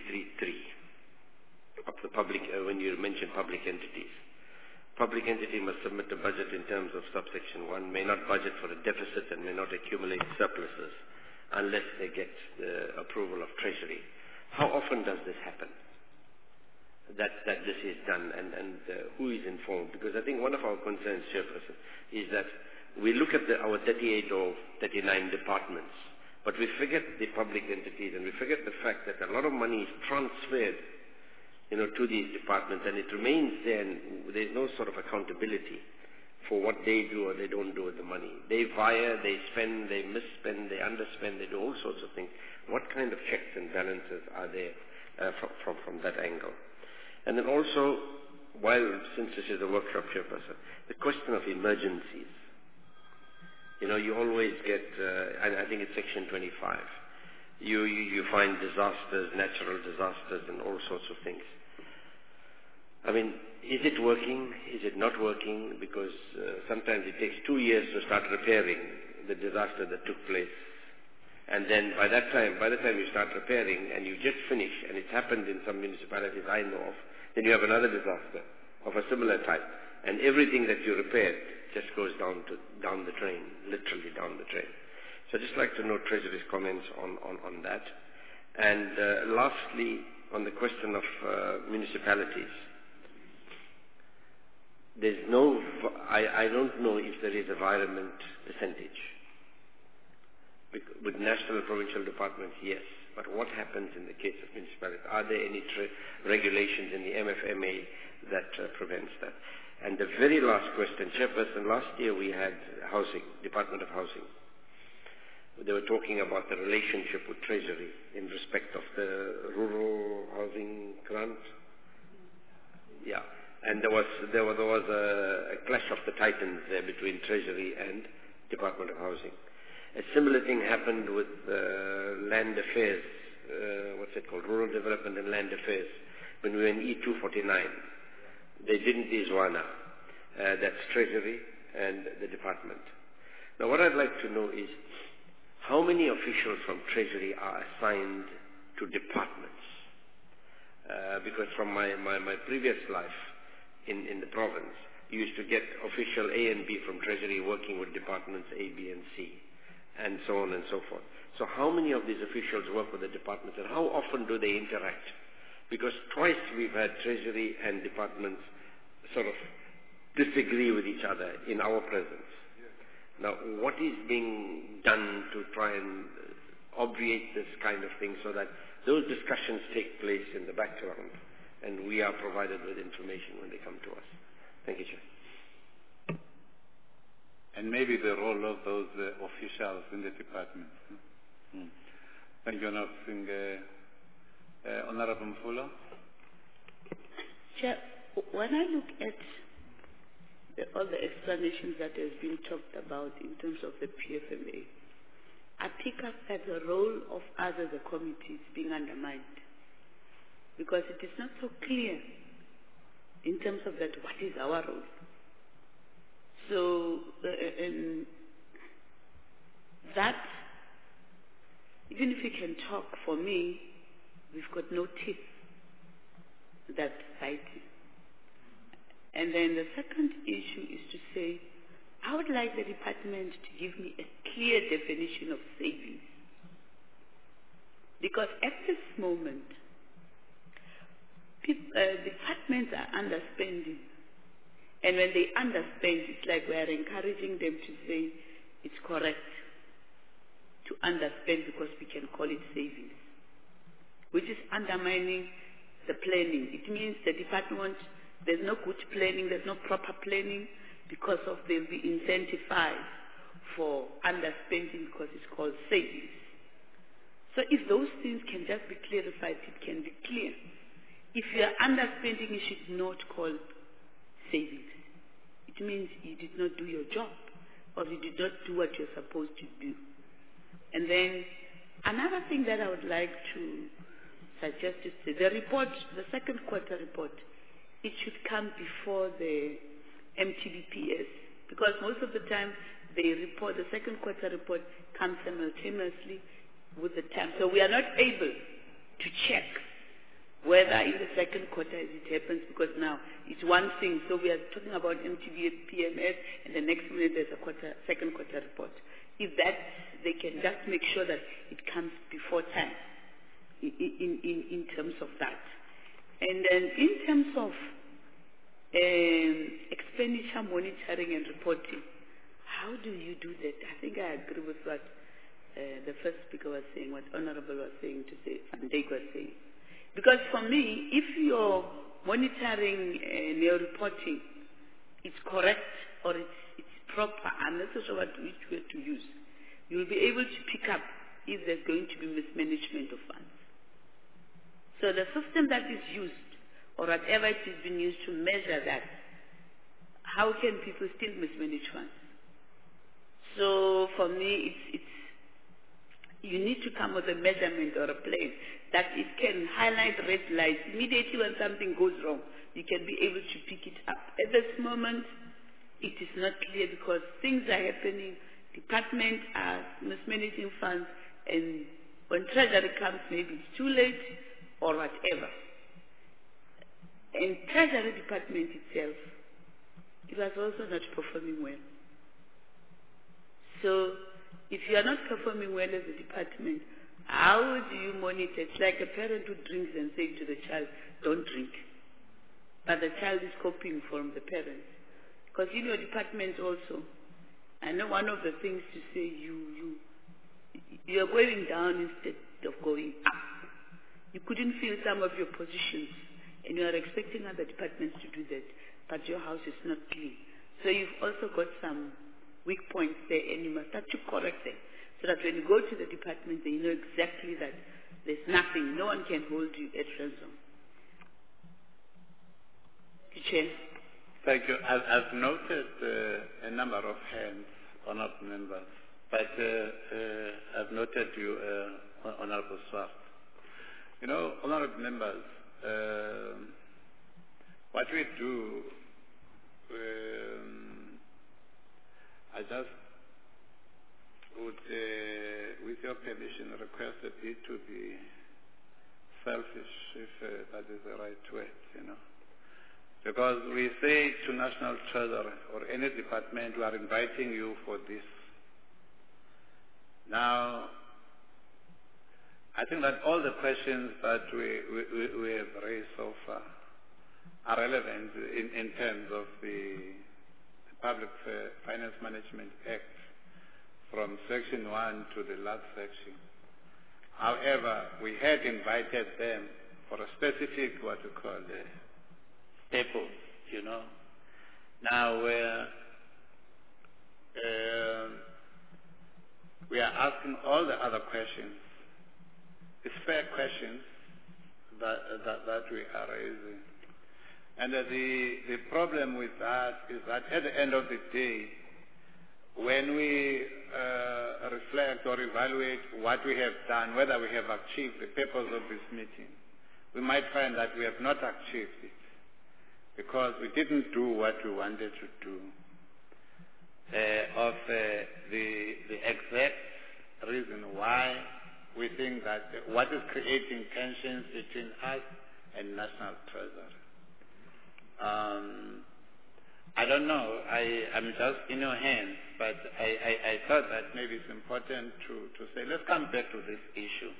Speaker 5: 53.3 of the public, when you mention public entities. Public entity must submit a budget in terms of subsection 1, may not budget for a deficit and may not accumulate surpluses unless they get the approval of Treasury. How often does this happen? That this is done, and who is informed? Because I think one of our concerns, Chairperson, is that we look at our 38 or 39 departments, but we forget the public entities, and we forget the fact that a lot of money is transferred, to these departments, and it remains there, and there's no sort of accountability for what they do or they don't do with the money. They fire, they spend, they misspend, they underspend, they do all sorts of things. What kind of checks and balances are there from that angle? And then also, since this is a workshop, Chairperson, the question of emergencies. You always get, and I think it's Section 25, you find disasters, natural disasters, and all sorts of things. is it working? Is it not working? Because sometimes it takes 2 years to start repairing the disaster that took place. And then by the time you start repairing and you just finish, and it's happened in some municipalities I know of, then you have another disaster of a similar type. And everything that you repaired just goes down the drain, literally down the drain. So I'd just like to know Treasury's comments on that. And lastly, on the question of municipalities, I don't know if there is a environment percentage. With national provincial departments, yes. But what happens in the case of municipalities? Are there any regulations in the MFMA that prevents that? And the very last question, Chairperson, last year we had Housing, Department of Housing. They were talking about the relationship with Treasury in respect of the rural housing grant. Yeah. And there was a clash of the titans there between Treasury and Department of Housing. A similar thing happened with land affairs, what's it called, Rural Development and Land Affairs, when we were in E249. They didn't Izwana. That's Treasury and the department. Now what I'd like to know is how many officials from Treasury are assigned to departments? Because from my previous life in the province, you used to get official A and B from Treasury working with departments A, B and C, and so on and so forth. So how many of these officials work with the departments, and how often do they interact? Because twice we've had Treasury and departments sort of disagree with each other in our presence. Now, what is being done to try and obviate this kind of thing so that those discussions take place in the background and we are provided with information when they come to us? Thank you, Chair.
Speaker 1: And maybe the role of those officials in the department. Thank you, Honorable Honorable Mfula.
Speaker 6: Chair, when I look at all the explanations that has been talked about in terms of the PFMA, I pick up that the role of us as a committee is being undermined because it is not so clear in terms of that what is our role. So that, even if we can talk, for me, we've got no teeth to that society. And then the second issue is to say, I would like the department to give me a clear definition of savings. Because at this moment, departments are underspending. And when they underspend, it's like we are encouraging them to say it's correct to underspend because we can call it savings, which is undermining the planning. It means the department, there's no good planning, there's no proper planning because of they'll be incentivized for underspending because it's called savings. So if those things can just be clarified, it can be clear. If you are underspending, you should not call savings. It means you did not do your job or you did not do what you're supposed to do. And then another thing that I would like to suggest is the report, the second quarter report, it should come before the MTBPS because most of the time they report, the second quarter report comes simultaneously with the time. So we are not able to check whether in the second quarter it happens because now it's one thing. So we are talking about MTBPMS and the next minute there's a second quarter report. If that, they can just make sure that it comes before time in terms of that. And then in terms of expenditure monitoring and reporting, how do you do that? I think I agree with what the first speaker was saying, what Honorable was saying, Van Dijk was saying. Because for me, if your monitoring and your reporting is correct or it's proper, I'm not so sure which word to use, you'll be able to pick up if there's going to be mismanagement of funds. So the system that is used, or whatever it is being used to measure that, how can people still mismanage funds? So for me, you need to come with a measurement or a plan that it can highlight red lights. Immediately when something goes wrong, you can be able to pick it up. At this moment, it is not clear because things are happening. Department are mismanaging funds, and when Treasury comes, maybe it's too late or whatever. And Treasury Department itself, it was also not performing well. So if you are not performing well as a department, how do you monitor? It's like a parent who drinks and says to the child, don't drink. But the child is copying from the parents. Because in your department also, I know one of the things to say, you are going down instead of going up. You couldn't fill some of your positions, and you are expecting other departments to do that, but your house is not clean. So you've also got some weak points there, and you must start to correct them, so that when you go to the department, they know exactly that there's nothing, no one can hold you at ransom. Chair.
Speaker 1: Thank you. I've noted a number of hands, honourable members, but I've noted you, Honourable Swart. You know, honourable members, what we do, I just would, with your permission, request that it to be selfish, if that is the right word, you know. Because we say to National Treasury or any department, we are inviting you for this. Now, I think that all the questions that we have raised so far are relevant in terms of the Public Finance Management Act from Section 1 to the last section. However, we had invited them for a specific, what we call staples, you know. Now, we are asking all the other questions. It's fair questions that we are raising. And the problem with that is that at the end of the day, when we reflect or evaluate what we have done, whether we have achieved the purpose of this meeting, we might find that we have not achieved it, because we didn't do what we wanted to do. Of the exact reason why we think that what is creating tensions between us and National Treasury. I don't know. I'm just in your hands, but I thought that maybe it's important to say, let's come back to this issue.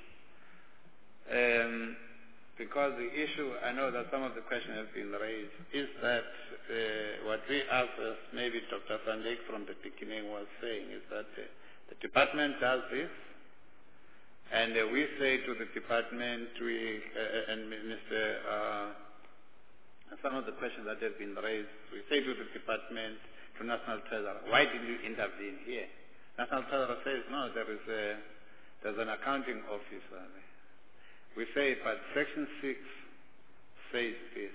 Speaker 1: Because the issue, I know that some of the questions have been raised, is that what we asked, as maybe Dr. Van Dijk from the beginning was saying, is that the department does this, and we say to the department, and some of the questions that have been raised, we say to the department, to National Treasury, why did you intervene here? National Treasury says, no, there's an accounting officer there. We say, but Section 6 says this.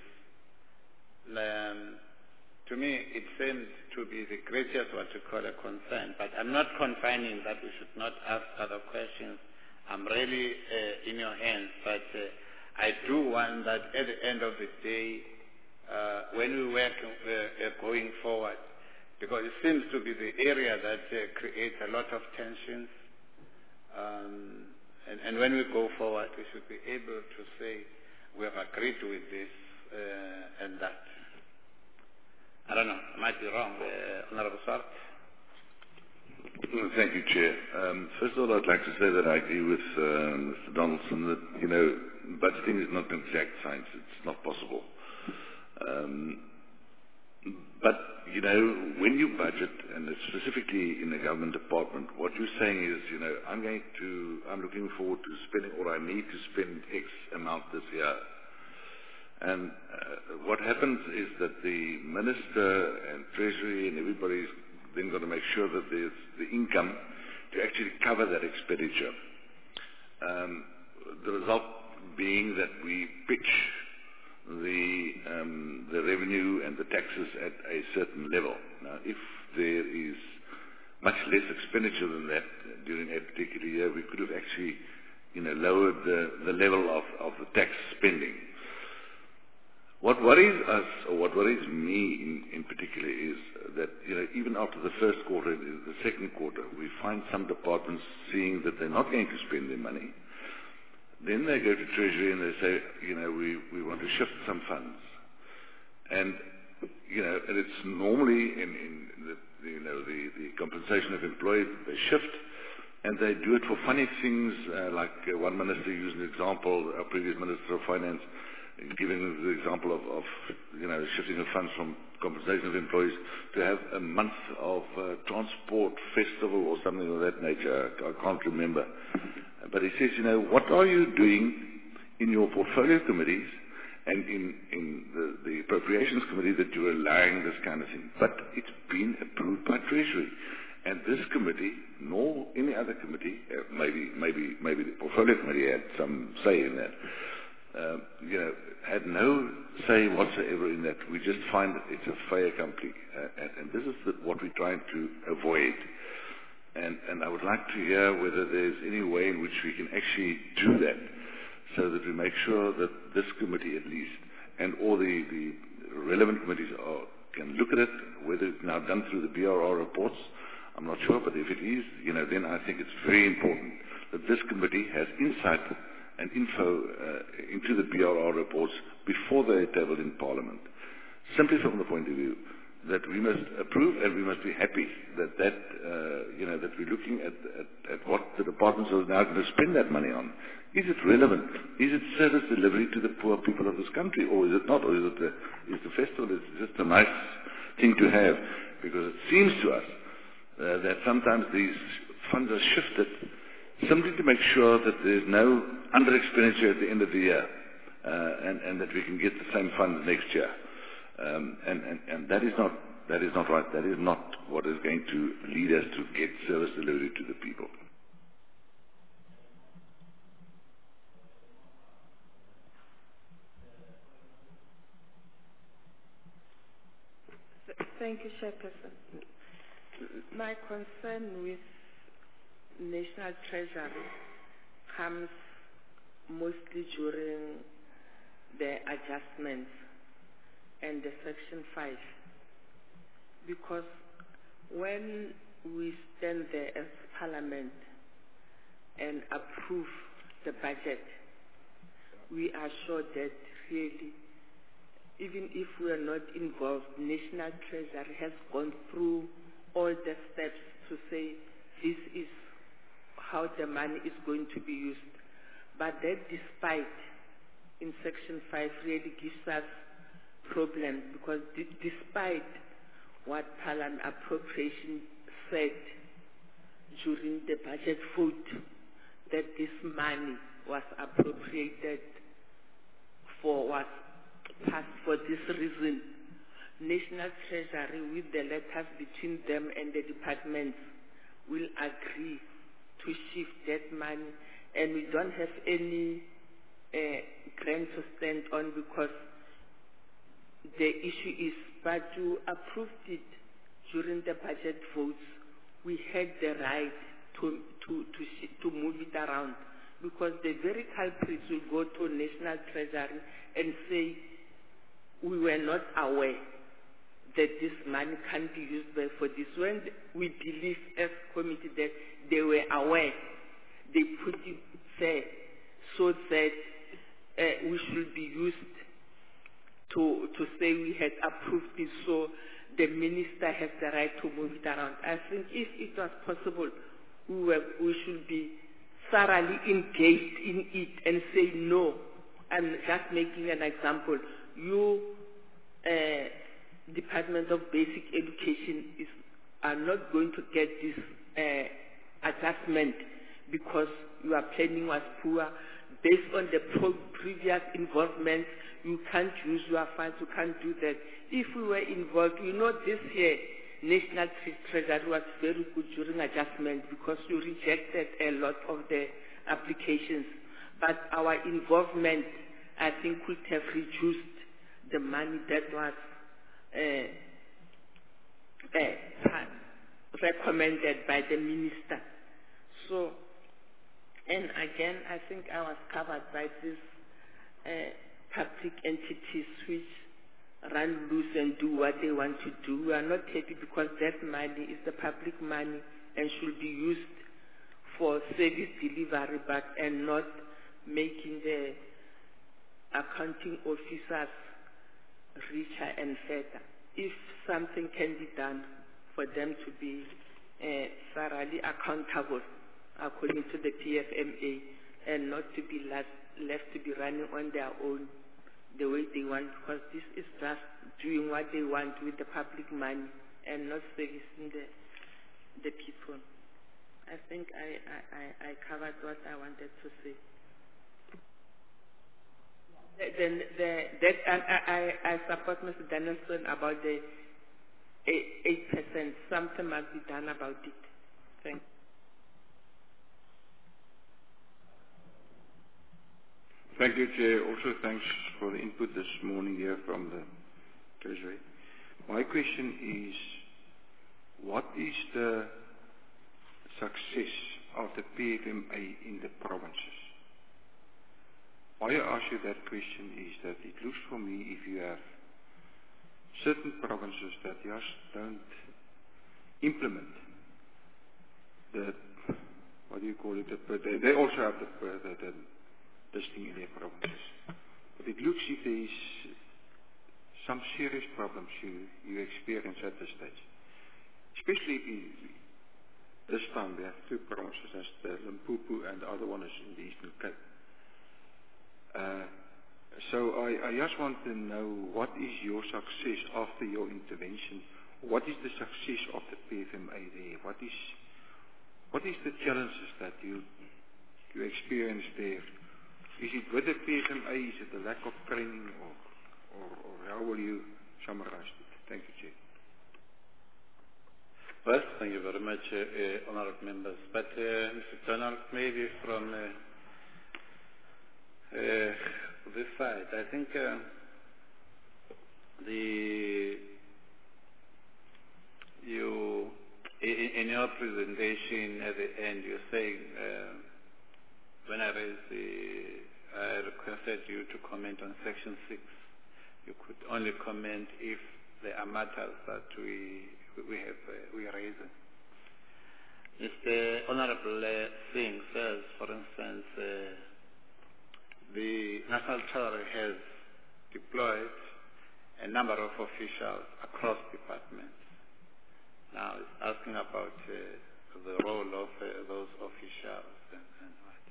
Speaker 1: To me, it seems to be the greatest, what you call a concern, but I'm not confining that we should not ask other questions. I'm really in your hands, but I do want that at the end of the day, when we work going forward, because it seems to be the area that creates a lot of tensions, and when we go forward, we should be able to say we have agreed with this and that. I don't know, I might be wrong. Honourable Swart.
Speaker 7: Thank you, Chair. First of all, I'd like to say that I agree with Mr. Donaldson that, you know, budgeting is not an exact science. It's not possible. But, you know, when you budget, and specifically in the government department, what you're saying is, you know, I'm looking forward to spending, or I need to spend X amount this year. And what happens is that the Minister and Treasury and everybody's then got to make sure that there's the income to actually cover that expenditure. The result being that we pitch the revenue and the taxes at a certain level. Now, if there is much less expenditure than that during a particular year, we could have actually, you know, lowered the level of the tax spending. What worries us, or what worries me in particular, is that, even after the first quarter, in the second quarter, we find some departments seeing that they're not going to spend their money. Then they go to Treasury and they say, we want to shift some funds. And it's normally in the compensation of employees, they shift, and they do it for funny things, like one minister used an example, our previous Minister of Finance, giving the example of shifting of funds from compensation of employees to have a month of transport festival or something of that nature. I can't remember. But he says, what are you doing in your portfolio committees and in the appropriations committee that you're allowing this kind of thing? But it's been approved by Treasury. And this committee, nor any other committee, maybe the portfolio committee had some say in that, had no say whatsoever in that. We just find that it's a fait accompli. And this is what we're trying to avoid. And I would like to hear whether there's any way in which we can actually do that, so that we make sure that this committee at least, and all the relevant committees can look at it, whether it's now done through the BRR reports, I'm not sure, but if it is, then I think it's very important that this committee has insight and info into the BRR reports before they are tabled in Parliament. Simply from the point of view that we must approve and we must be happy that we're looking at what the departments are now going to spend that money on. Is it relevant? Is it service delivery to the poor people of this country, or is it not? Or is the festival just a nice thing to have? Because it seems to us that sometimes these funds are shifted simply to make sure that there's no under-expenditure at the end of the year, and that we can get the same funds next year. And that is not right. That is not what is going to lead us to get service delivery to the people.
Speaker 2: Thank you, Chairperson. My concern with National Treasury comes mostly during the adjustments and the Section 5. Because when we stand there as Parliament and approve the budget, we are sure that really, even if we are not involved, National Treasury has gone through all the steps to say this is how the money is going to be used. But that, despite in Section 5, really gives us problems, because despite what Parliament appropriation said during the budget vote, that this money was appropriated was passed for this reason, National Treasury, with the letters between them and the departments, will agree to shift that money, and we don't have any grant to stand on, because the issue is, but you approved it during the budget votes. We had the right to move it around, because the very culprits will go to National Treasury and say, we were not aware that this money can be used for this. When we believe as committee that they were aware, they put it there so that we should be used to say we had approved it, so the minister has the right to move it around. I think if it was possible, we should be thoroughly engaged in it and say no. I'm just making an example. You, Department of Basic Education, are not going to get this adjustment because your planning was poor. Based on the previous involvement, you can't use your funds, you can't do that. If we were involved, this year, National Treasury was very good during adjustment because you rejected a lot of the applications. But our involvement, I think, could have reduced the money that was recommended by the minister. So, and again, I think I was covered by this public entities which run loose and do what they want to do. We are not happy because that money is the public money and should be used for service delivery, and not making the accounting officers richer and fatter. If something can be done for them to be thoroughly accountable according to the PFMA and not to be left to be running on their own the way they want, because this is just doing what they want with the public money and not servicing the people. I think I covered what I wanted to say. Then I support Mr. Danielson about the 8%. Something must be done about it. Thank you.
Speaker 8: Thank you, Chair. Also, thanks for the input this morning here from the Treasury. My question is, what is the success of the PFMA in the provinces? Why I ask you that question is that it looks for me if you have certain provinces that just don't implement the, what do you call it, they also have this thing in their provinces. But it looks if there is some serious problems you experience at this stage. Especially this time we have two provinces, that's the Limpopo and the other one is in the Eastern Cape. So I just want to know what is your success after your intervention? What is the success of the PFMA there? What is the challenges that you experience there? Is it with the PFMA? Is it the lack of training, or how will you summarize it? Thank you, Chair.
Speaker 1: Well, thank you very much, honourable members. But Mr. Donald, maybe from this side, I think you in your presentation at the end, you're saying when I requested you to comment on Section 6, you could only comment if there are matters that we are raising. Mr. Honourable Singh says, for instance, the National Treasury has deployed a number of officials across departments. Now it's asking about the role of those officials and what.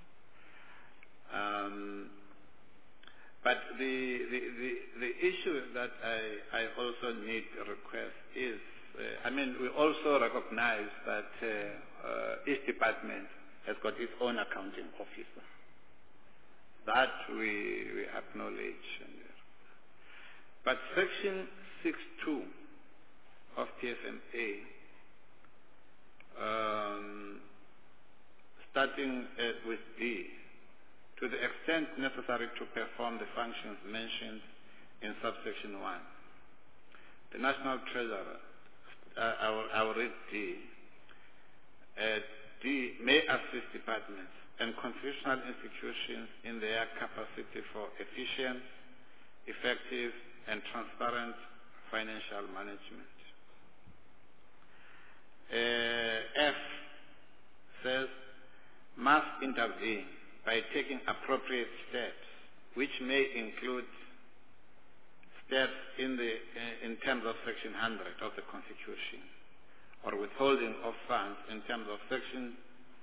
Speaker 1: But the issue that I also need to request is, we also recognize that each department has got its own accounting officer. That we acknowledge. But Section 6.2 of PFMA, starting with D, to the extent necessary to perform the functions mentioned in subsection 1. The National Treasurer, I will read D. D may assist departments and constitutional institutions in their capacity for efficient, effective, and transparent financial management. F says, must intervene by taking appropriate steps, which may include steps in terms of Section 100 of the Constitution, or withholding of funds in terms of Section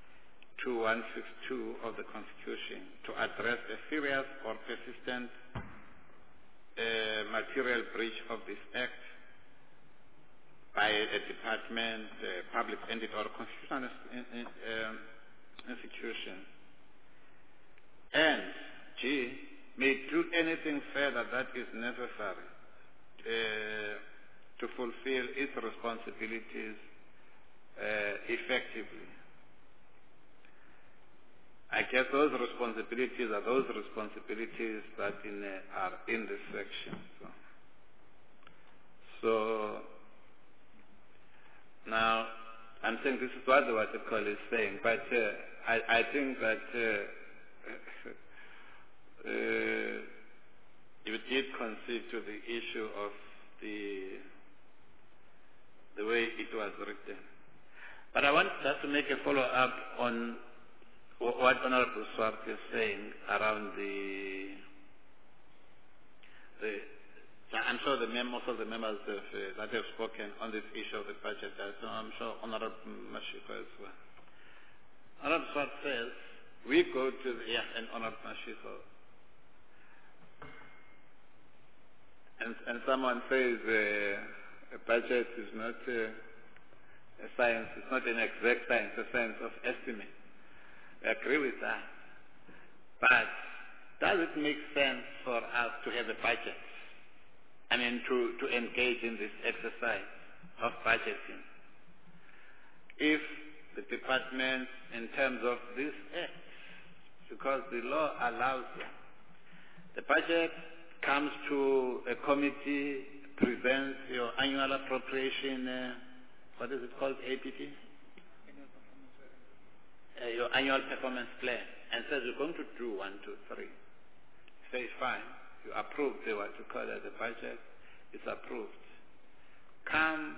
Speaker 1: 2162 of the Constitution to address a serious or persistent material breach of this Act by a department, a public entity, or a constitutional institution. And G, may do anything further that is necessary to fulfill its responsibilities effectively. I guess those responsibilities are those responsibilities that are in this section. So now I'm saying this is what the article is saying, but I think that you did concede to the issue of the way it was written. But I want just to make a follow-up on what Honorable Swart is saying around I'm sure most of the members that have spoken on this issue of the budget, so I'm sure Honorable Mashiko as well. Honorable Swart says, we go to and Honorable Mashiko, and someone says a budget is not a science, it's not an exact science, it's a science of estimate. I agree with that. But does it make sense for us to have a budget? I mean, to engage in this exercise of budgeting? If the department, in terms of this act, because the law allows it, the budget comes to a committee, presents your annual appropriation, what is it called, APP? Your annual performance plan, and says you're going to do 1, 2, 3. Say fine, you approve what you call it, the budget, it's approved. Come,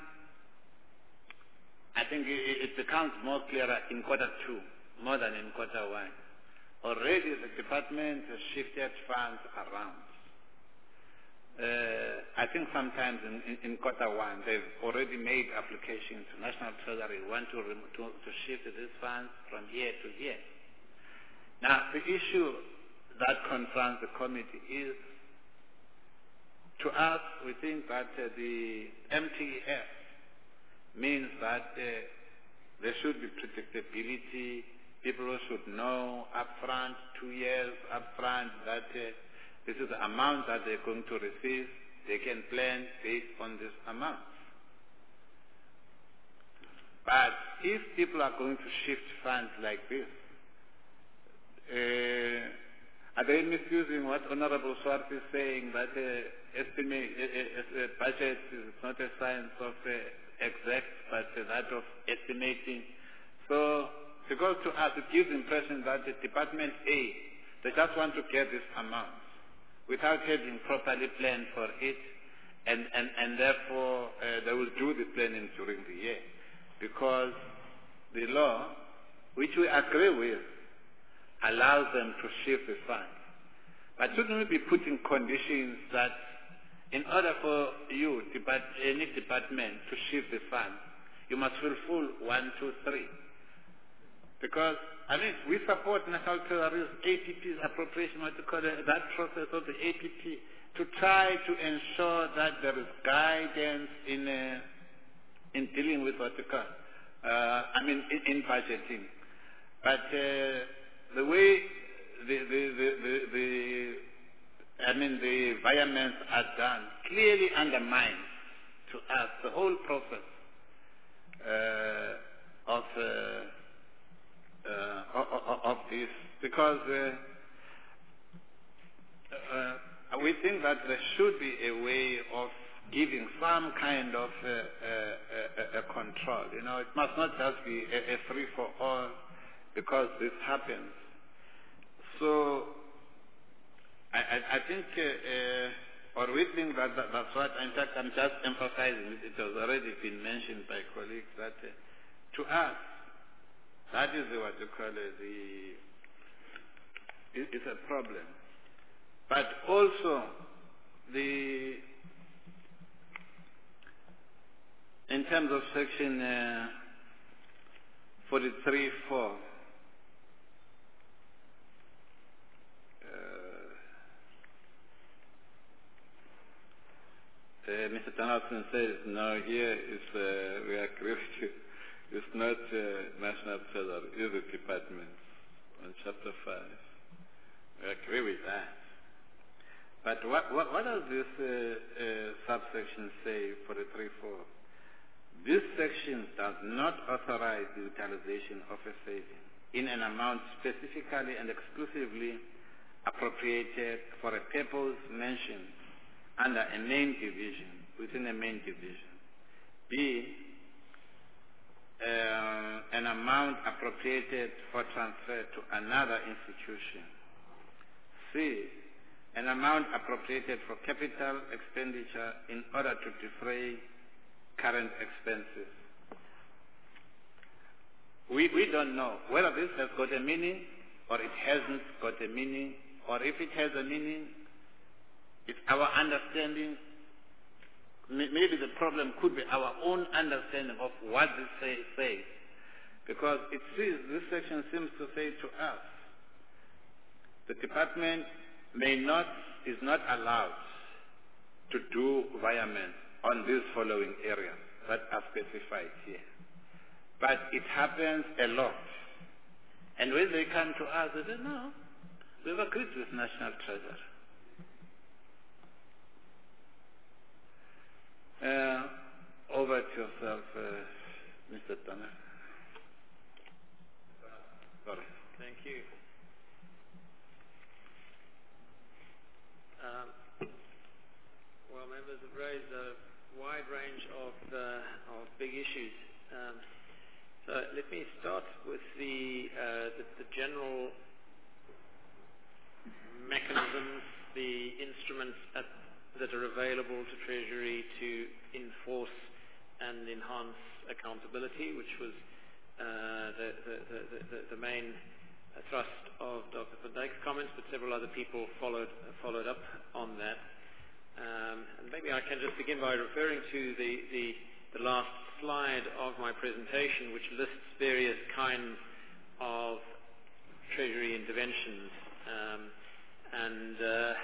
Speaker 1: I think it becomes more clearer in quarter 2, more than in quarter 1. Already the department has shifted funds around. I think sometimes in quarter 1, they've already made applications to National Treasury, want to shift these funds from here to here. Now, the issue that confronts the committee is, to us, we think that the MTF means that there should be predictability. People should know upfront, 2 years upfront, that this is the amount that they're going to receive. They can plan based on this amount. But if people are going to shift funds like this, are they misusing what Honorable Swart is saying, that a budget is not a science of exact, but that of estimating? So, because to us it gives the impression that the Department A, they just want to get this amount without having properly planned for it, and therefore they will do the planning during the year. Because the law, which we agree with, allows them to shift the funds. But shouldn't we be putting conditions that in order for you, any department, to shift the funds, you must fulfill 1, 2, 3. Because, I mean, we support National Treasury's APP's appropriation, what you call it, that process of the APP, to try to ensure that there is guidance in dealing with what you call, in budgeting. But the way the environments are done clearly undermines to us the whole process of this, because we think that there should be a way of giving some kind of a control. You know, it must not just be a free for all, because this happens. So I think, or we think that's what, in fact, I'm just emphasizing, it has already been mentioned by colleagues, that to us, that is what you call it's a problem. But also, in terms of section 43.4, Mr. Donaldson says, no, here is, we agree with you, it's not National Treasury, it's the department on chapter 5. We agree with that. But what does this subsection say for the 3.4? This section does not authorize the utilization of a saving in an amount specifically and exclusively appropriated for a purpose mentioned under a main division, within a main division. B, an amount appropriated for transfer to another institution. C, an amount appropriated for capital expenditure in order to defray current expenses. We don't know whether this has got a meaning or it hasn't got a meaning, or if it has a meaning, it's our understanding. Maybe the problem could be our own understanding of what this says, because this section seems to say to us, the department is not allowed to do virements on these following areas that are specified here. But it happens a lot. And when they come to us, they say, no, we've agreed with National Treasury. Over to yourself, Mr. Tanner. Sorry.
Speaker 3: Thank you. Well, members have raised a wide range of big issues. So let me start with the general mechanisms, the instruments that are available to Treasury to enforce and enhance accountability, which was the main thrust of Dr. van Dijk's comments, but several other people followed up on that. And maybe I can just begin by referring to the last slide of my presentation, which lists various kinds of Treasury interventions. The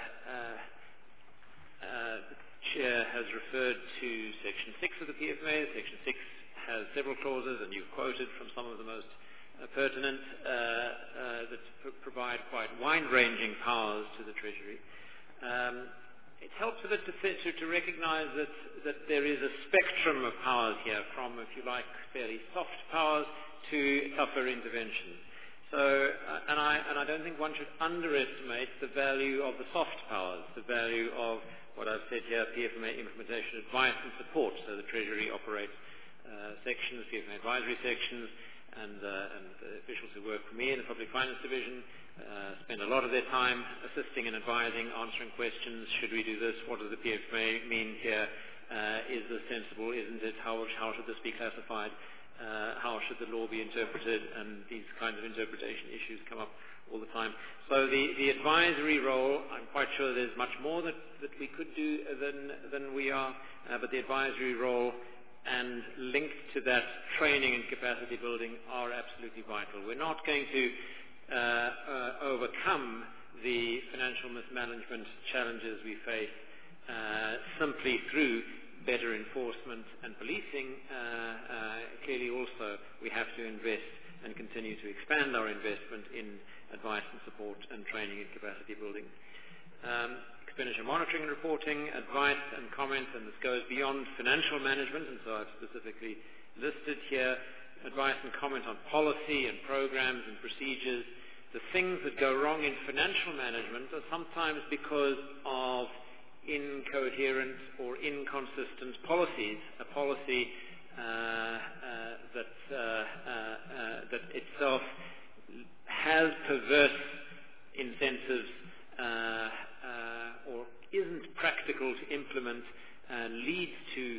Speaker 3: Chair has referred to Section 6 of the PFMA. Section 6 has several clauses, and you've quoted from some of the most pertinent that provide quite wide-ranging powers to the Treasury. It helps a bit to recognize that there is a spectrum of powers here, from, if you like, fairly soft powers to tougher intervention. So, and I don't think one should underestimate the value of the soft powers, the value of what I've said here, PFMA implementation advice and support. So the Treasury operates sections, PFMA advisory sections, and officials who work for me in the Public Finance Division spend a lot of their time assisting and advising, answering questions. Should we do this? What does the PFMA mean here? Is this sensible? Isn't it? How should this be classified? How should the law be interpreted? And these kinds of interpretation issues come up all the time. So the advisory role, I'm quite sure there's much more that we could do than we are, but the advisory role and linked to that training and capacity building are absolutely vital. We're not going to overcome the financial mismanagement challenges we face simply through better enforcement and policing. Clearly also we have to invest and continue to expand our investment in advice and support and training and capacity building. Expenditure monitoring and reporting, advice and comment, and this goes beyond financial management, and so I've specifically listed here advice and comment on policy and programs and procedures. The things that go wrong in financial management are sometimes because of incoherent or inconsistent policies. A policy that itself has perverse incentives or isn't practical to implement leads to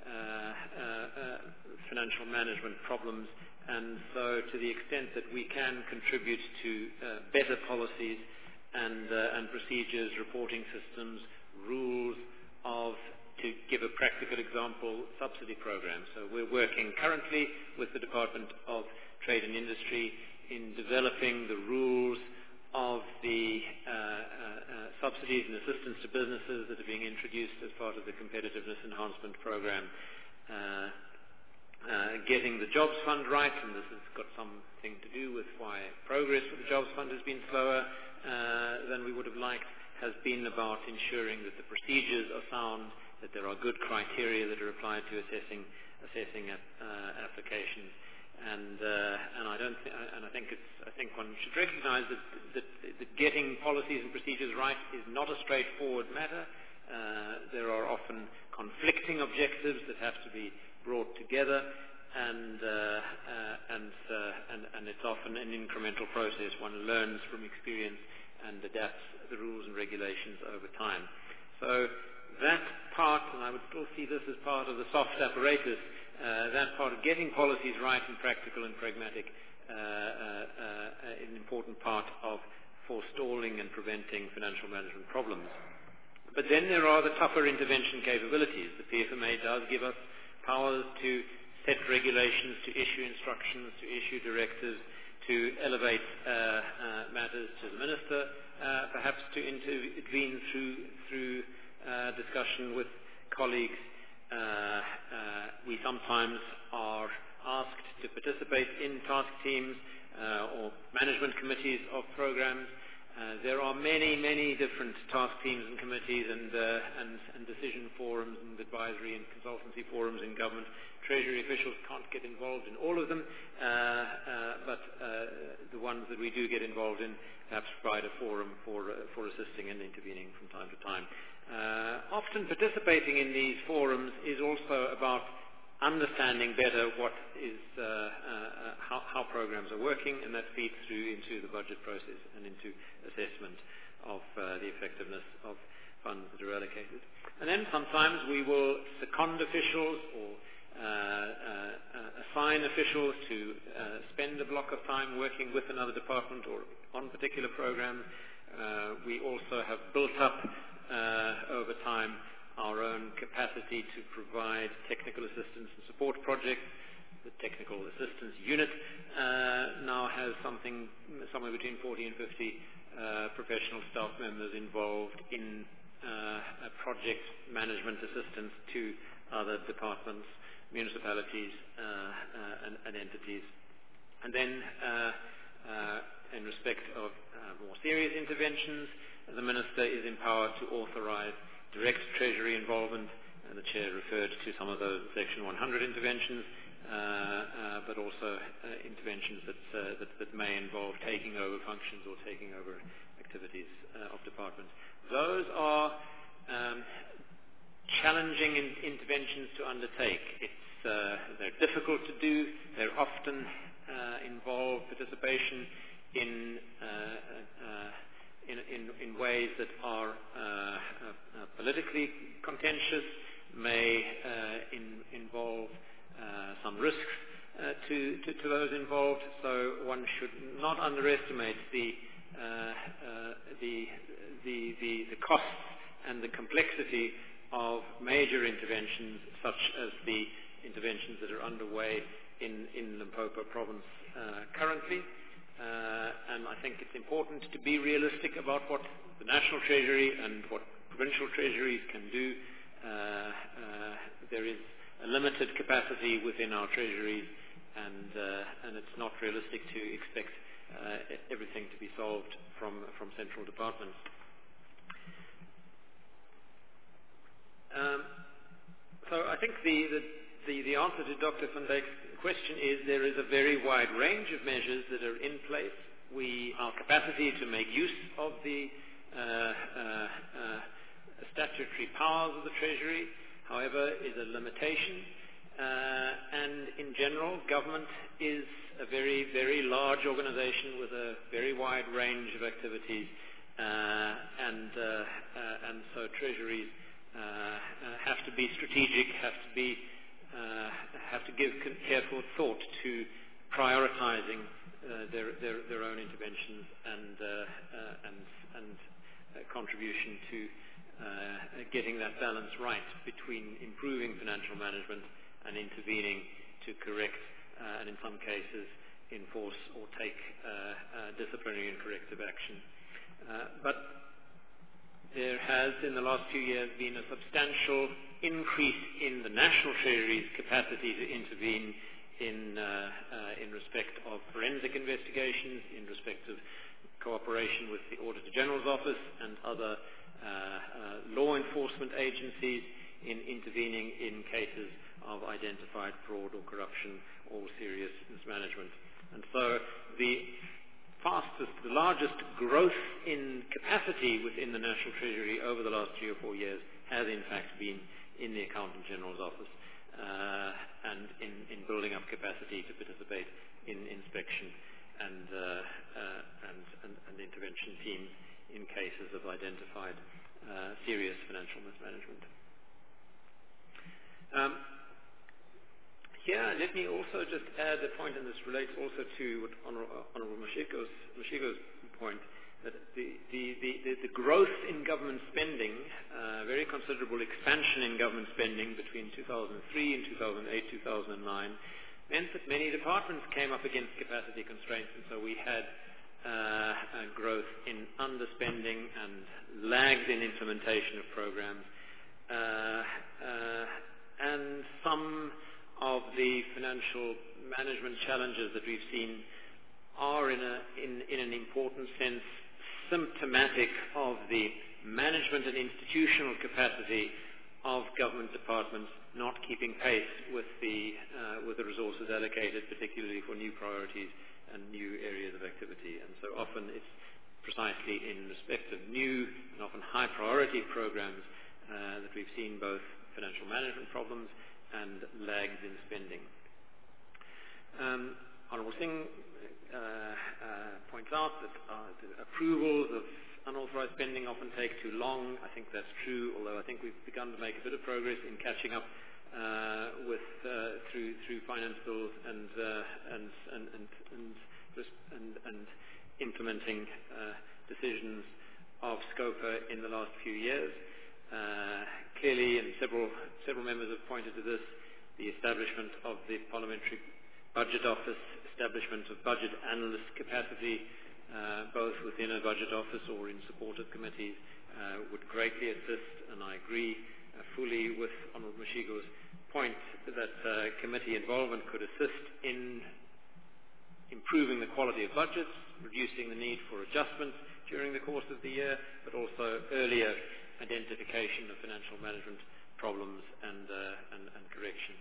Speaker 3: financial management problems. And so to the extent that we can contribute to better policies and procedures, reporting systems, rules to give a practical example, subsidy programs. So we're working currently with the Department of Trade and Industry in developing the rules of the subsidies and assistance to businesses that are being introduced as part of the Competitiveness Enhancement Program. Getting the Jobs Fund right, and this has got something to do with why progress with the Jobs Fund has been slower than we would have liked, has been about ensuring that the procedures are sound, that there are good criteria that are applied to assessing applications. And I think one should recognise that getting policies and procedures right is not a straightforward matter. There are often conflicting objectives that have to be brought together, and it's often an incremental process. One learns from experience and adapts the rules and regulations over time. So that part, and I would still see this as part of the soft apparatus, that part of getting policies right and practical and pragmatic is an important part of forestalling and preventing financial management problems. But then there are the tougher intervention capabilities. The PFMA does give us powers to set regulations, to issue instructions, to issue directives, to elevate matters to the Minister, perhaps to intervene through discussion with colleagues. We sometimes are asked to participate in task teams or management committees of programs. There are many, many different task teams and committees and decision forums and advisory and consultancy forums in government. Treasury officials can't get involved in all of them, but the ones that we do get involved in perhaps provide a forum for assisting and intervening from time to time. Often participating in these forums is also about understanding better what is how programs are working, and that feeds through into the budget process and into assessment of the effectiveness of funds that are allocated. And then sometimes we will second officials or assign officials to spend a block of time working with another department or on particular programs. We also have built up over time our own capacity to provide technical assistance and support projects. The technical assistance unit now has somewhere between 40 and 50 professional staff members involved in project management assistance to other departments, municipalities and entities. And then in respect of more serious interventions, the Minister is empowered to authorise direct Treasury involvement, and the Chair referred to some of those Section 100 interventions, but also interventions that may involve taking over functions or taking over activities of departments. Those are challenging interventions to undertake. They're difficult to do. They're often involve participation in ways that are politically contentious, may involve some risks to those involved. So one should not underestimate the costs and the complexity of major interventions, such as the interventions that are underway in Limpopo province currently. And I think it's important to be realistic about what the National Treasury and what provincial treasuries can do. There is a limited capacity within our treasuries, and it's not realistic to expect everything to be solved from central departments. So I think the answer to Dr. van Dijk's question is there is a very wide range of measures that are in place. Our capacity to make use of the statutory powers of the Treasury, however, is a limitation. And in general, government is a very, very large organization with a very wide range of activities, and so treasuries have to be strategic, have to give careful thought to prioritizing their own interventions and contribution to getting that balance right between improving financial management and intervening to correct and in some cases enforce or take disciplinary and corrective action. But there has in the last few years been a substantial increase in the National Treasury's capacity to intervene in respect of forensic investigations, in respect of cooperation with the Auditor General's Office and other law enforcement agencies in intervening in cases of identified fraud or corruption or serious mismanagement. And so the largest growth in capacity within the National Treasury over the last 3 or 4 years has in fact been in the Accountant General's Office and in building up capacity to participate in inspection and intervention teams in cases of identified serious financial mismanagement. Here, let me also just add a point, and this relates also to what Honourable Mashigo's point, that the growth in government spending, very considerable expansion in government spending between 2003 and 2008, 2009, meant that many departments came up against capacity constraints, and so we had a growth in underspending and lagged in implementation of programs, and some of the financial management challenges that we've seen are in an important sense symptomatic of the management and institutional capacity of government departments not keeping pace with the resources allocated, particularly for new priorities and new areas of activity. And so often it's precisely in respect of new and often high priority programs that we've seen both financial management problems and lags in spending. Honourable Singh points out that the approvals of unauthorised spending often take too long. I think that's true, although I think we've begun to make a bit of progress in catching up through finance bills and implementing decisions of SCOPA in the last few years. Clearly, and several members have pointed to this, the establishment of the Parliamentary Budget Office, establishment of budget analyst capacity, both within a budget office or in support of committees, would greatly assist, and I agree fully with Honourable Mashigo's point that committee involvement could assist in improving the quality of budgets, reducing the need for adjustments during the course of the year, but also earlier identification of financial management problems and correction.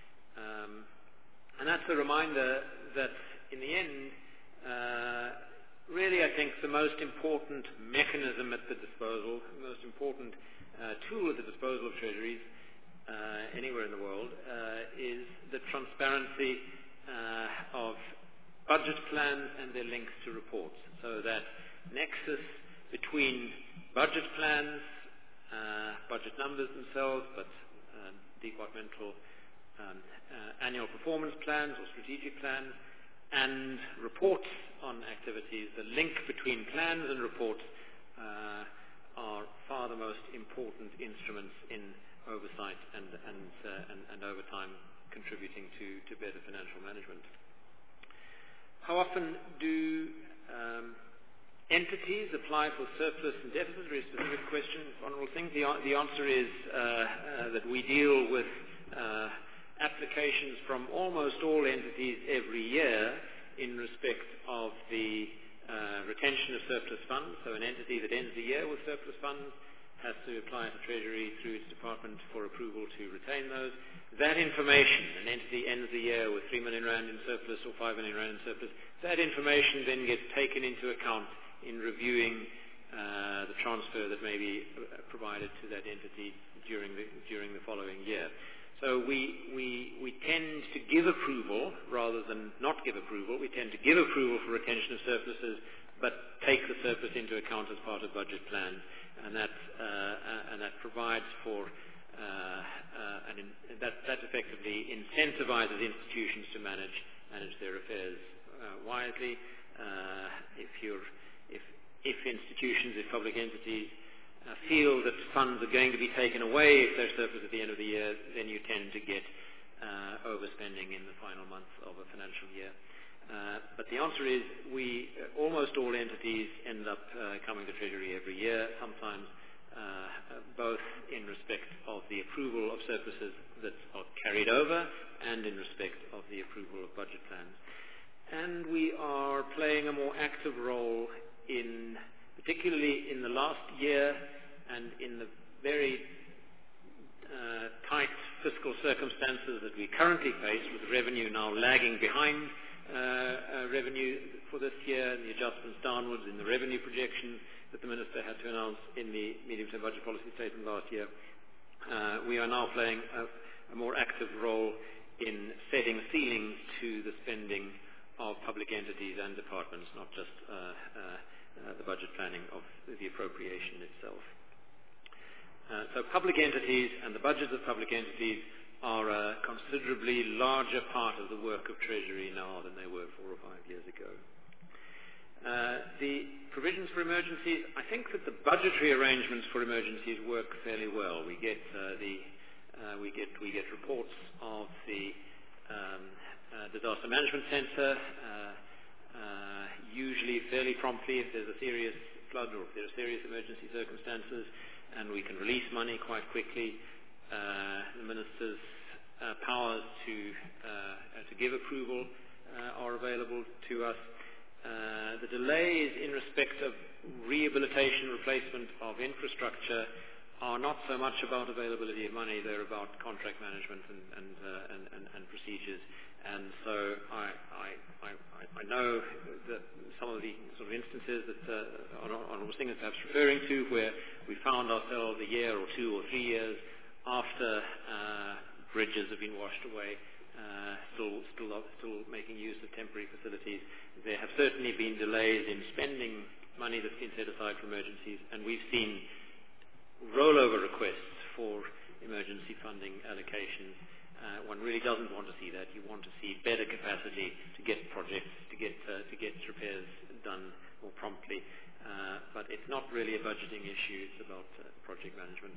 Speaker 3: And that's a reminder that in the end, really I think the most important mechanism at the disposal, the most important tool at the disposal of treasuries anywhere in the world is the transparency of budget plans and their links to reports. So that nexus between budget plans, budget numbers themselves, but departmental annual performance plans or strategic plans, and reports on activities. The link between plans and reports are far the most important instruments in oversight and over time contributing to better financial management. How often do entities apply for surplus and deficit? Very specific question, Honourable Singh. The answer is that we deal with applications from almost all entities every year in respect of the retention of surplus funds. So an entity that ends the year with surplus funds has to apply to Treasury through its department for approval to retain those. That information, an entity ends the year with 3 million rand in surplus or 5 million rand in surplus, that information then gets taken into account in reviewing the transfer that may be provided to that entity during the following year. So we tend to give approval rather than not give approval. We tend to give approval for retention of surpluses, but take the surplus into account as part of budget plans, and that provides for that effectively incentivizes institutions to manage their affairs wisely. If institutions, if public entities feel that funds are going to be taken away if there's surplus at the end of the year, then you tend to get overspending in the final month of a financial year. But the answer is almost all entities end up coming to Treasury every year, sometimes both in respect of the approval of surpluses that are carried over and in respect of the approval of budget plans. And we are playing a more active role particularly in the last year and in the very tight fiscal circumstances that we currently face, with revenue now lagging behind revenue for this year and the adjustments downwards in the revenue projection that the Minister had to announce in the medium-term budget policy statement last year. We are now playing a more active role in setting ceilings to the spending of public entities and departments, not just the budget planning of the appropriation itself. So public entities and the budgets of public entities are a considerably larger part of the work of Treasury now than they were 4 or 5 years ago. The provisions for emergencies, I think that the budgetary arrangements for emergencies work fairly well. We get reports of the Disaster Management Centre, usually fairly promptly if there's a serious flood or if there are serious emergency circumstances, and we can release money quite quickly. The Minister's powers to give approval are available to us. The delays in respect of rehabilitation, replacement of infrastructure are not so much about availability of money, they're about contract management and procedures. And so I know that some of the sort of instances that Honourable Singh is perhaps referring to, where we found ourselves a year or 2 or 3 years after bridges have been washed away, still making use of temporary facilities. There have certainly been delays in spending money that's been set aside for emergencies, and we've seen rollover requests for emergency funding allocations. One really doesn't want to see that. You want to see better capacity to get projects, to get repairs done more promptly. But it's not really a budgeting issue. It's about project management.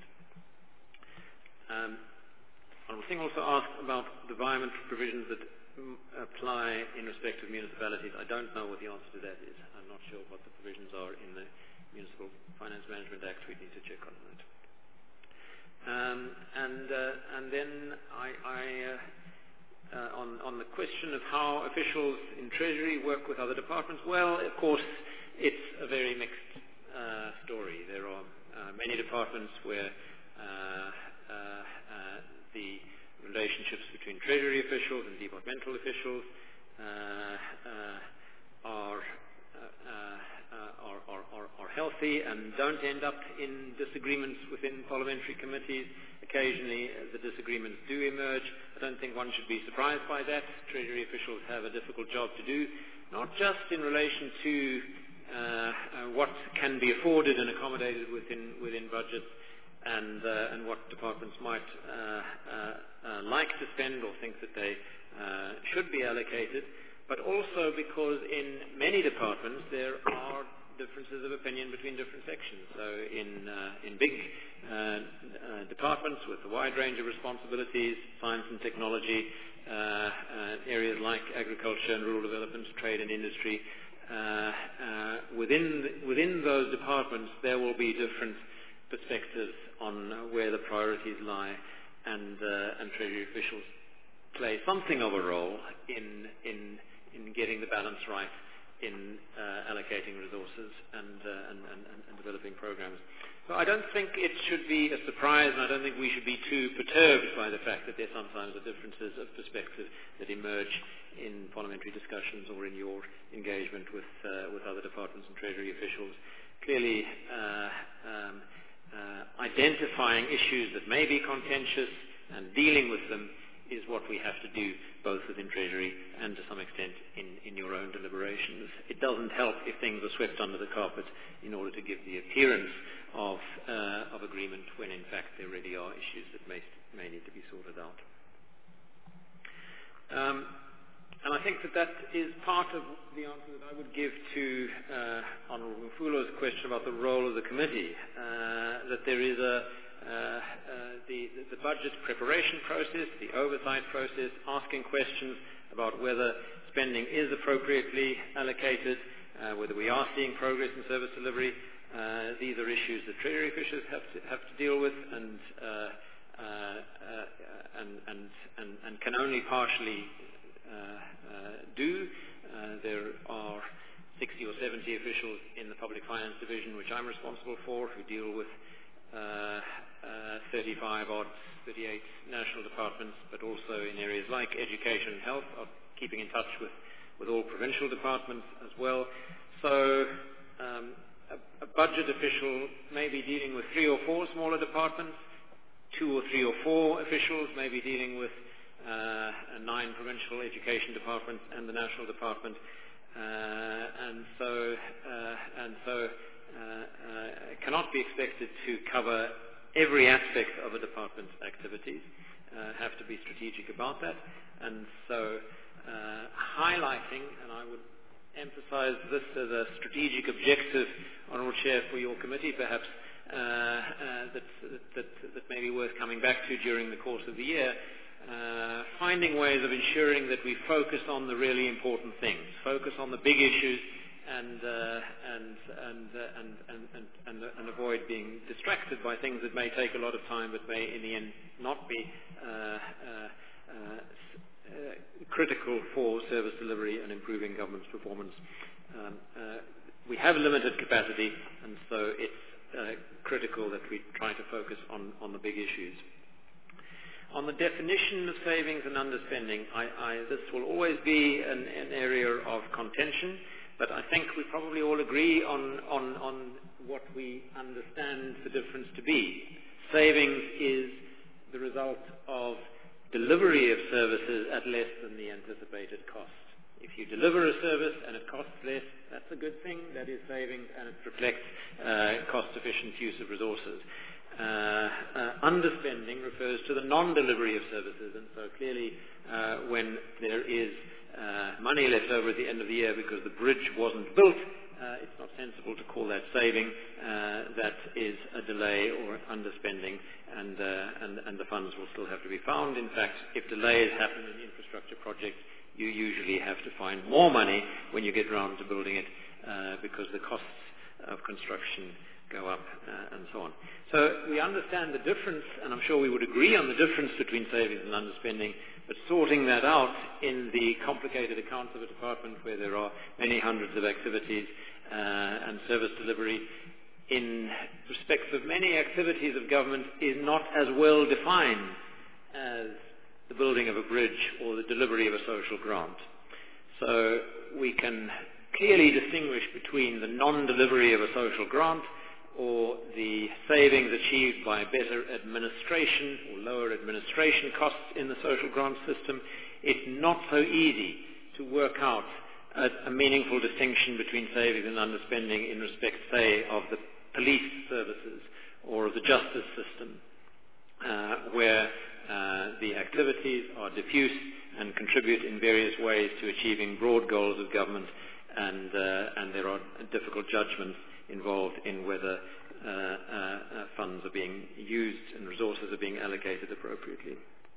Speaker 3: Honourable Singh also asked about the environment provisions that apply in respect of municipalities. I don't know what the answer to that is. I'm not sure what the provisions are in the Municipal Finance Management Act. We need to check on that. And then on the question of how officials in Treasury work with other departments, well, of course, it's a very mixed story. There are many departments where the relationships between Treasury officials and departmental officials are healthy and don't end up in disagreements within parliamentary committees. Occasionally the disagreements do emerge. I don't think one should be surprised by that. Treasury officials have a difficult job to do, not just in relation to what can be afforded and accommodated within budgets, and what departments might like to spend or think that they should be allocated, but also because in many departments there are differences of opinion between different sections. So in big departments with a wide range of responsibilities, science and technology, areas like agriculture and rural development, trade and industry, within those departments there will be different perspectives on where the priorities lie, and Treasury officials play something of a role in getting the balance right in allocating resources and developing programs. So I don't think it should be a surprise, and I don't think we should be too perturbed by the fact that there sometimes are differences of perspective that emerge in parliamentary discussions or in your engagement with other departments and Treasury officials. Clearly, identifying issues that may be contentious and dealing with them is what we have to do, both within Treasury and to some extent in your own deliberations. It doesn't help if things are swept under the carpet in order to give the appearance of agreement when in fact there really are issues that may need to be sorted out. And I think that is part of the answer that I would give to Honourable Mfulo's question about the role of the committee, that there is the budget preparation process, the oversight process, asking questions about whether spending is appropriately allocated, whether we are seeing progress in service delivery. These are issues that Treasury officials have to deal with and can only partially do. There are 60 or 70 officials in the Public Finance Division, which I'm responsible for, who deal with 38 national departments, but also in areas like education and health, of keeping in touch with all provincial departments as well. So a budget official may be dealing with 3 or 4 smaller departments, 2 or 3 or 4 officials may be dealing with 9 provincial education departments and the national department. and so cannot be expected to cover every aspect of a department's activities. Have to be strategic about that, and so highlighting, and I would emphasize this as a strategic objective, Honourable Chair, for your committee, perhaps that may be worth coming back to during the course of the year. Finding ways of ensuring that we focus on the really important things, focus on the big issues, and avoid being distracted by things that may take a lot of time, but may in the end not be critical for service delivery and improving government's performance. We have limited capacity, and so it's critical that we try to focus on the big issues. On the definition of savings and underspending, this will always be an area of contention, but I think we probably all agree on what we understand the difference to be. Savings is the result of delivery of services at less than the anticipated cost. If you deliver a service and it costs less, that's a good thing. That is savings, and it reflects cost-efficient use of resources. Underspending refers to the non-delivery of services, and so clearly when there is money left over at the end of the year because the bridge wasn't built, it's not sensible to call that saving. That is a delay or underspending, and the funds will still have to be found. In fact, if delays happen in infrastructure projects, you usually have to find more money when you get round to building it because the costs of construction go up and so on. So we understand the difference, and I'm sure we would agree on the difference between savings and underspending, but sorting that out in the complicated accounts of a department where there are many hundreds of activities and service delivery in respect of many activities of government is not as well defined as the building of a bridge or the delivery of a social grant. So we can clearly distinguish between the non-delivery of a social grant or the savings achieved by better administration or lower administration costs in the social grant system. It's not so easy to work out a meaningful distinction between savings and underspending in respect, say, of the police services or of the justice system, where the activities are diffuse and contribute in various ways to achieving broad goals of government, and there are difficult judgments involved in whether funds are being used and resources are being allocated appropriately.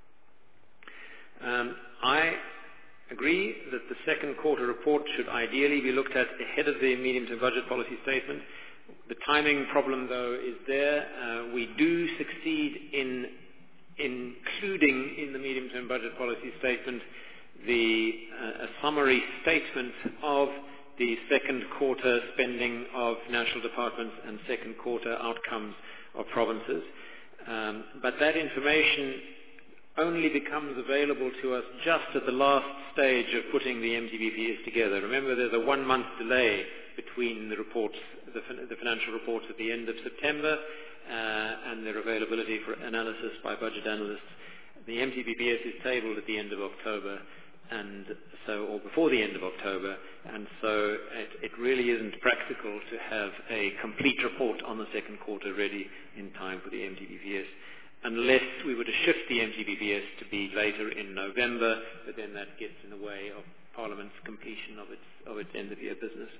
Speaker 3: I agree that the second quarter report should ideally be looked at ahead of the medium-term budget policy statement. The timing problem, though, is there. We do succeed in including in the medium-term budget policy statement a summary statement of the second quarter spending of national departments and second quarter outcomes of provinces. But that information only becomes available to us just at the last stage of putting the MTBPs together. Remember, there's a 1-month delay between the reports, the financial reports at the end of September and their availability for analysis by budget analysts. The MTBPS is tabled at the end of October, and so, or before the end of October, and so it really isn't practical to have a complete report on the second quarter ready in time for the MTBPS, unless we were to shift the MTBPS to be later in November, but then that gets in the way of Parliament's completion of its end-of-year business.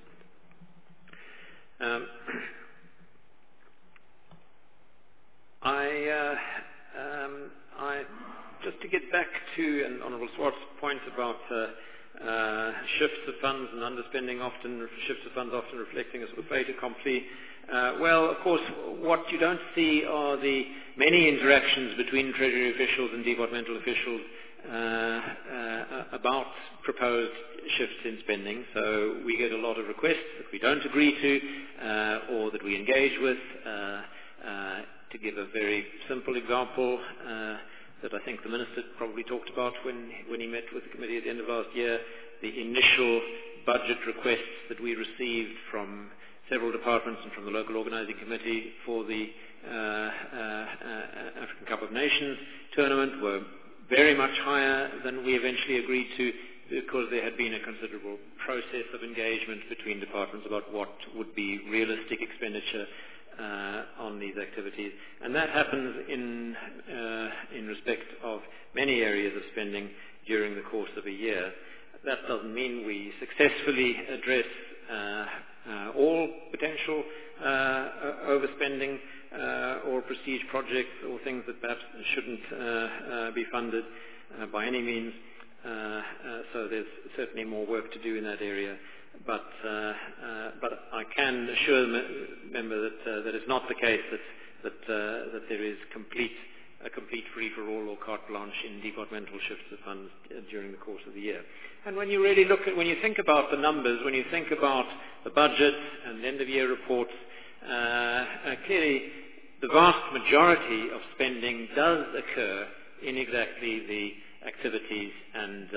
Speaker 3: Just to get back to Honourable Swart's point about shifts of funds and underspending, shifts of funds often reflecting a sort of fait accompli. Well, of course, what you don't see are the many interactions between Treasury officials and departmental officials about proposed shifts in spending. So we get a lot of requests that we don't agree to or that we engage with. To give a very simple example that I think the Minister probably talked about when he met with the committee at the end of last year, the initial budget requests that we received from several departments and from the local organising committee for the African Cup of Nations tournament were very much higher than we eventually agreed to, because there had been a considerable process of engagement between departments about what would be realistic expenditure on these activities. And that happens in respect of many areas of spending during the course of a year. That doesn't mean we successfully address all potential overspending or prestige projects or things that perhaps shouldn't be funded by any means. So there's certainly more work to do in that area. But I can assure the member that it's not the case that there is a complete free-for-all or carte blanche in departmental shifts of funds during the course of the year. And when you really when you think about the numbers, when you think about the budget and end-of-year reports, clearly the vast majority of spending does occur in exactly the activities and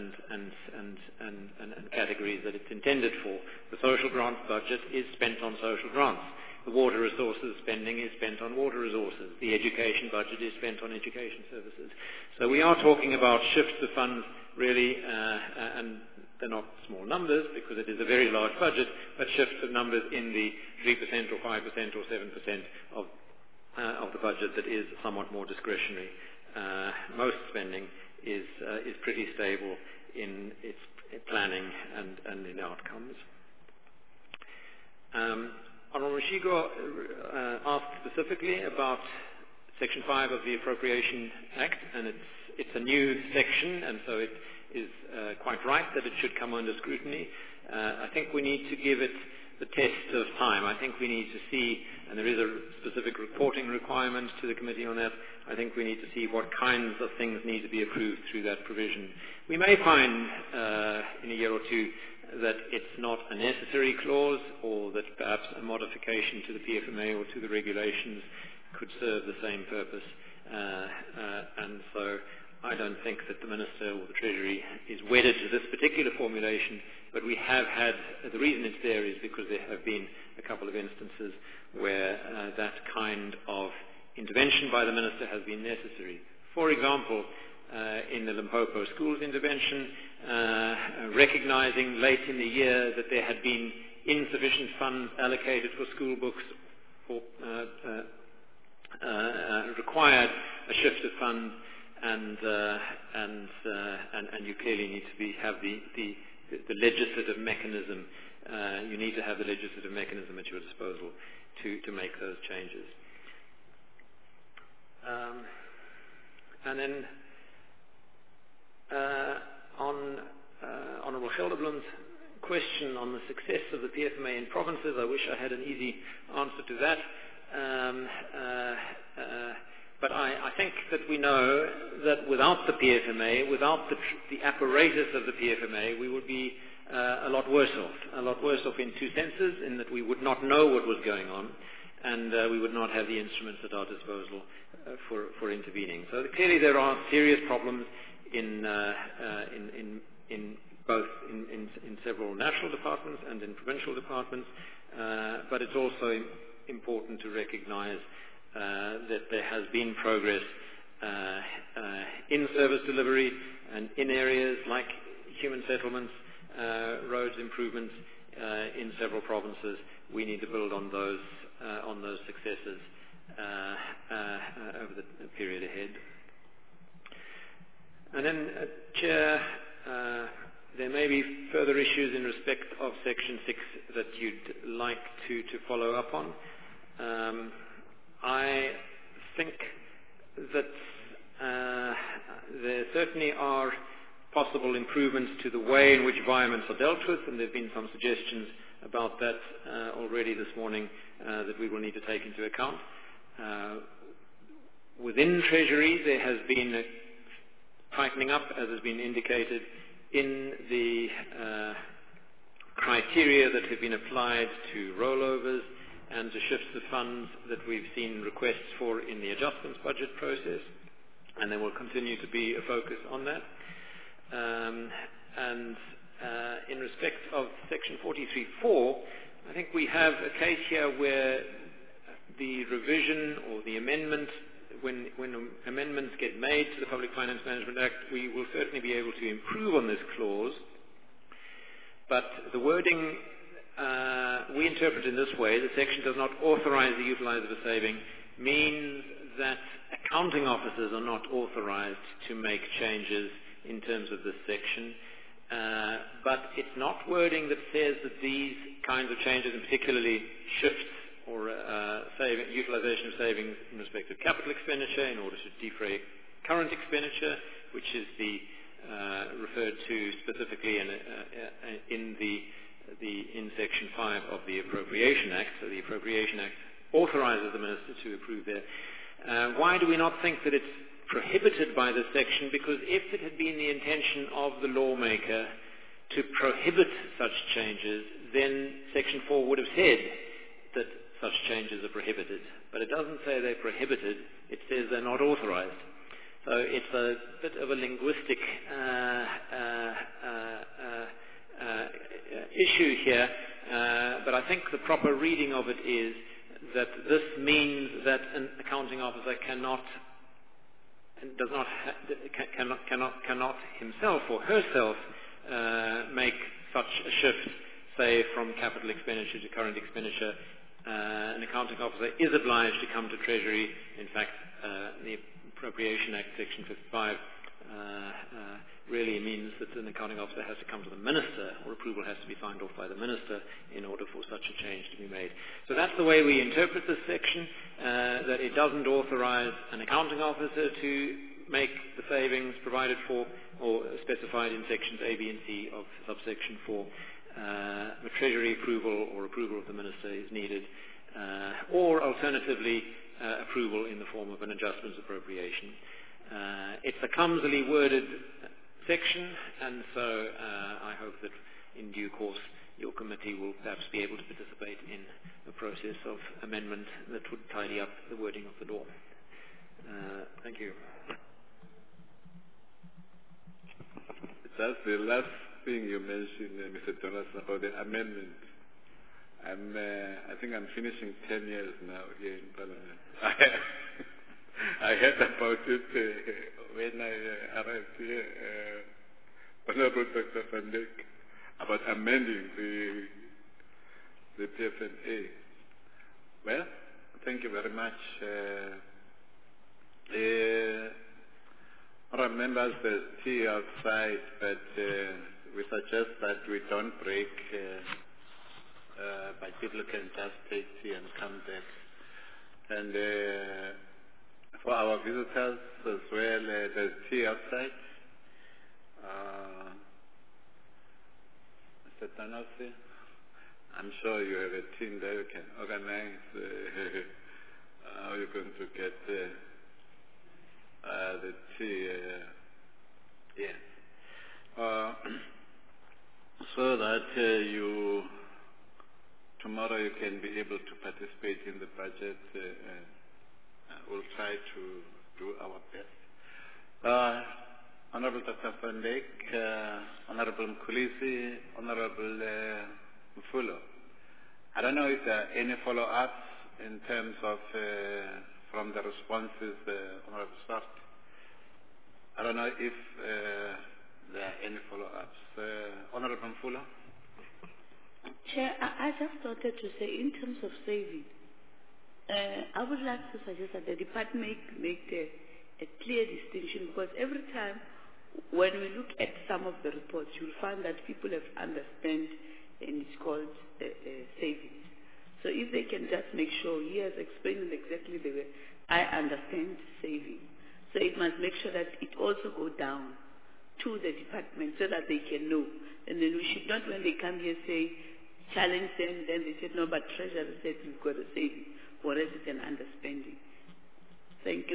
Speaker 3: categories that it's intended for. The social grants budget is spent on social grants. The water resources spending is spent on water resources. The education budget is spent on education services. So we are talking about shifts of funds really, and they're not small numbers because it is a very large budget, but shifts of numbers in the 3% or 5% or 7% of the budget that is somewhat more discretionary. Most spending is pretty stable in its planning and in outcomes. Honourable Mashigo asked specifically about Section 5 of the Appropriation Act, and it's a new section, and so it is quite right that it should come under scrutiny. I think we need to give it the test of time. I think we need to see, and there is a specific reporting requirement to the committee on that, I think we need to see what kinds of things need to be approved through that provision. We may find in a year or two that it's not a necessary clause, or that perhaps a modification to the PFMA or to the regulations could serve the same purpose. And so I don't think that the Minister or the Treasury is wedded to this particular formulation, but we have had, the reason it's there is because there have been a couple of instances where that kind of intervention by the Minister has been necessary. For example, in the Limpopo schools intervention, recognizing late in the year that there had been insufficient funds allocated for school books, or required a shift of funds, and you clearly need to have the legislative mechanism. You need to have the legislative mechanism at your disposal to make those changes. And then on Honourable Gelderblom's question on the success of the PFMA in provinces, I wish I had an easy answer to that. But I think that we know that without the PFMA, without the apparatus of the PFMA, we would be a lot worse off in two senses, in that we would not know what was going on, and we would not have the instruments at our disposal for intervening. So clearly there are serious problems in both in several national departments and in provincial departments, but it's also important to recognize that there has been progress in service delivery and in areas like human settlements, roads improvements in several provinces. We need to build on those successes over the period ahead. And then, Chair, there may be further issues in respect of Section 6 that you'd like to follow up on. I think that there certainly are possible improvements to the way in which environments are dealt with, and there have been some suggestions about that already this morning that we will need to take into account. Within Treasury, there has been a tightening up, as has been indicated, in the criteria that have been applied to rollovers and to shifts of funds that we've seen requests for in the adjustments budget process, and there will continue to be a focus on that. In respect of Section 43.4, I think we have a case here where the revision or the amendment when amendments get made to the Public Finance Management Act, we will certainly be able to improve on this clause. But the wording we interpret in this way: the section does not authorize the utilizer of a saving, means that accounting officers are not authorized to make changes in terms of this section. But it's not wording that says that these kinds of changes, and particularly shifts or utilization of savings in respect of capital expenditure in order to defray current expenditure, which is referred to specifically in Section 5 of the Appropriation Act. So the Appropriation Act authorizes the Minister to approve there. Why do we not think that it's prohibited by this section? Because if it had been the intention of the lawmaker to prohibit such changes, then Section 4 would have said that such changes are prohibited. But it doesn't say they're prohibited, it says they're not authorized. So it's a bit of a linguistic issue here, but I think the proper reading of it is that this means that an accounting officer cannot himself or herself make such a shift, say from capital expenditure to current expenditure. An accounting officer is obliged to come to Treasury. In fact, the Appropriation Act, Section 55, really means that an accounting officer has to come to the Minister, or approval has to be signed off by the Minister in order for such a change to be made. So that's the way we interpret this section, that it doesn't authorize an accounting officer to make the savings provided for or specified in sections A, B and C of subsection 4. The Treasury approval or approval of the Minister is needed, or alternatively approval in the form of an adjustments appropriation. It's a clumsily worded section, and so I hope that in due course your committee will perhaps be able to participate in a process of amendment that would tidy up the wording of the law. Thank you.
Speaker 1: Just the last thing you mentioned, Mr. Jonas, about the amendment. I think I'm finishing 10 years now here in Parliament. I heard about it when I arrived here, Honorable Dr. Van Dijk, about amending the PFMA. Well, thank you very much. Honourable members, there's tea outside, but we suggest that we don't break, but people can just take tea and come back. And for our visitors as well, there's tea outside. Mr. Tanasi, I'm sure you have a team there you can organize how you're going to get the tea. Yes. So that tomorrow you can be able to participate in the budget. We'll try to do our best. Honorable Dr. Van Dijk, Honorable Mkhulisi, Honorable Mfulo. I don't know if there are any follow-ups in terms of from the responses, Honorable Swart. I don't know if there are any follow-ups. Honorable Mfulo.
Speaker 6: Chair, I just wanted to say, in terms of saving, I would like to suggest that the department make a clear distinction, because every time when we look at some of the reports, you'll find that people have understand, and it's called savings. So if they can just make sure he has explained it exactly the way I understand saving. So it must make sure that it also go down to the department so that they can know. And then we should not, when they come here, say, challenge them, then they said, no, but Treasury said we've got a saving, whereas it's an underspending. Thank you.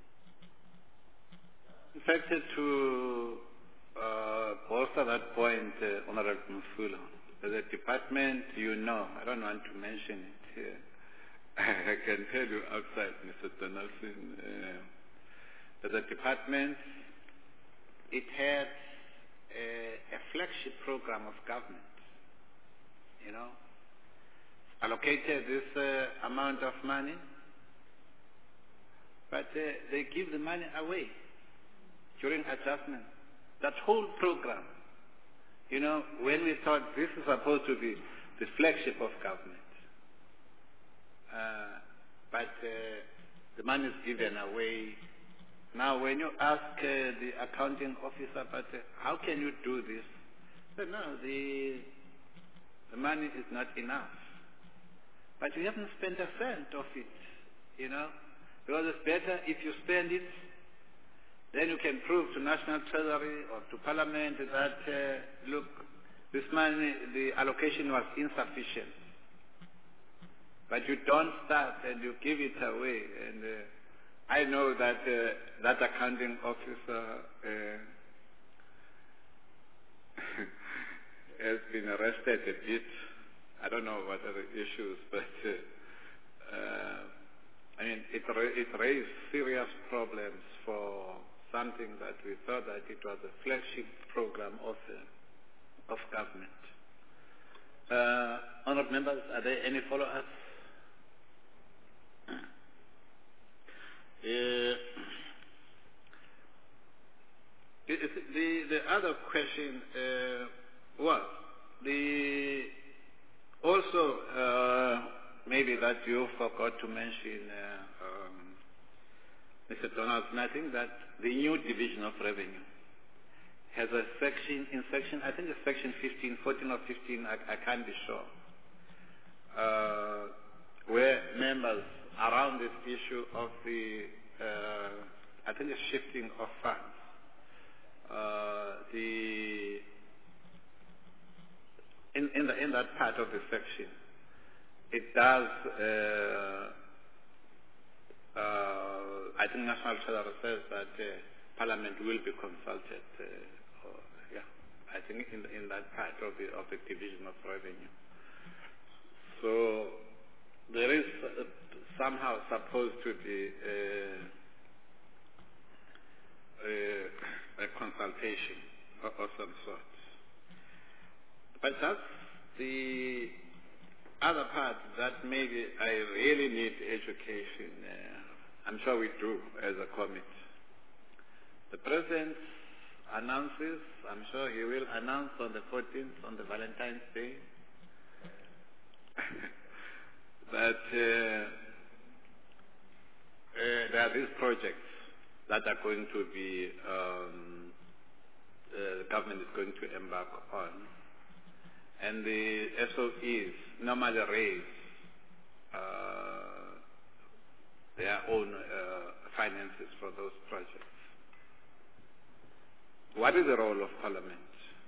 Speaker 1: In fact, to bolster that point, Honorable Mfulo, the department, I don't want to mention it here. I can tell you outside, Mr. Donaldson, that the department, it had a flagship program of government, allocated this amount of money, But they give the money away during adjustment. That whole program, you know, when we thought this is supposed to be the flagship of government, but the money is given away. Now, when you ask the accounting officer, but how can you do this? But no, the money is not enough. But you haven't spent a cent of it, you know, because it's better if you spend it, then you can prove to National Treasury or to Parliament that, look, this money, the allocation was insufficient. But you don't start and you give it away. And I know that that accounting officer has been arrested a bit. I don't know what are the issues, but I mean, it raised serious problems for something that we thought that it was a flagship program of government. Honourable members, are there any follow-ups? The other question was also maybe that you forgot to mention, Mr. Donaldson, I think that the new division of revenue has a section, in section, I think it's section 15, 14 or 15, I can't be sure, where members around this issue of the, I think the shifting of funds, in that part of the section, it does, I think National Treasury says that Parliament will be consulted. I think in that part of the division of revenue. So there is somehow supposed to be a consultation of some sort. But that's the other part that maybe I really need education. I'm sure we do as a committee. The President announces, I'm sure he will announce on the 14th, on the Valentine's Day, that there are these projects that are going to be, the government is going to embark on. And the SOEs normally raise their own finances for those projects. What is the role of Parliament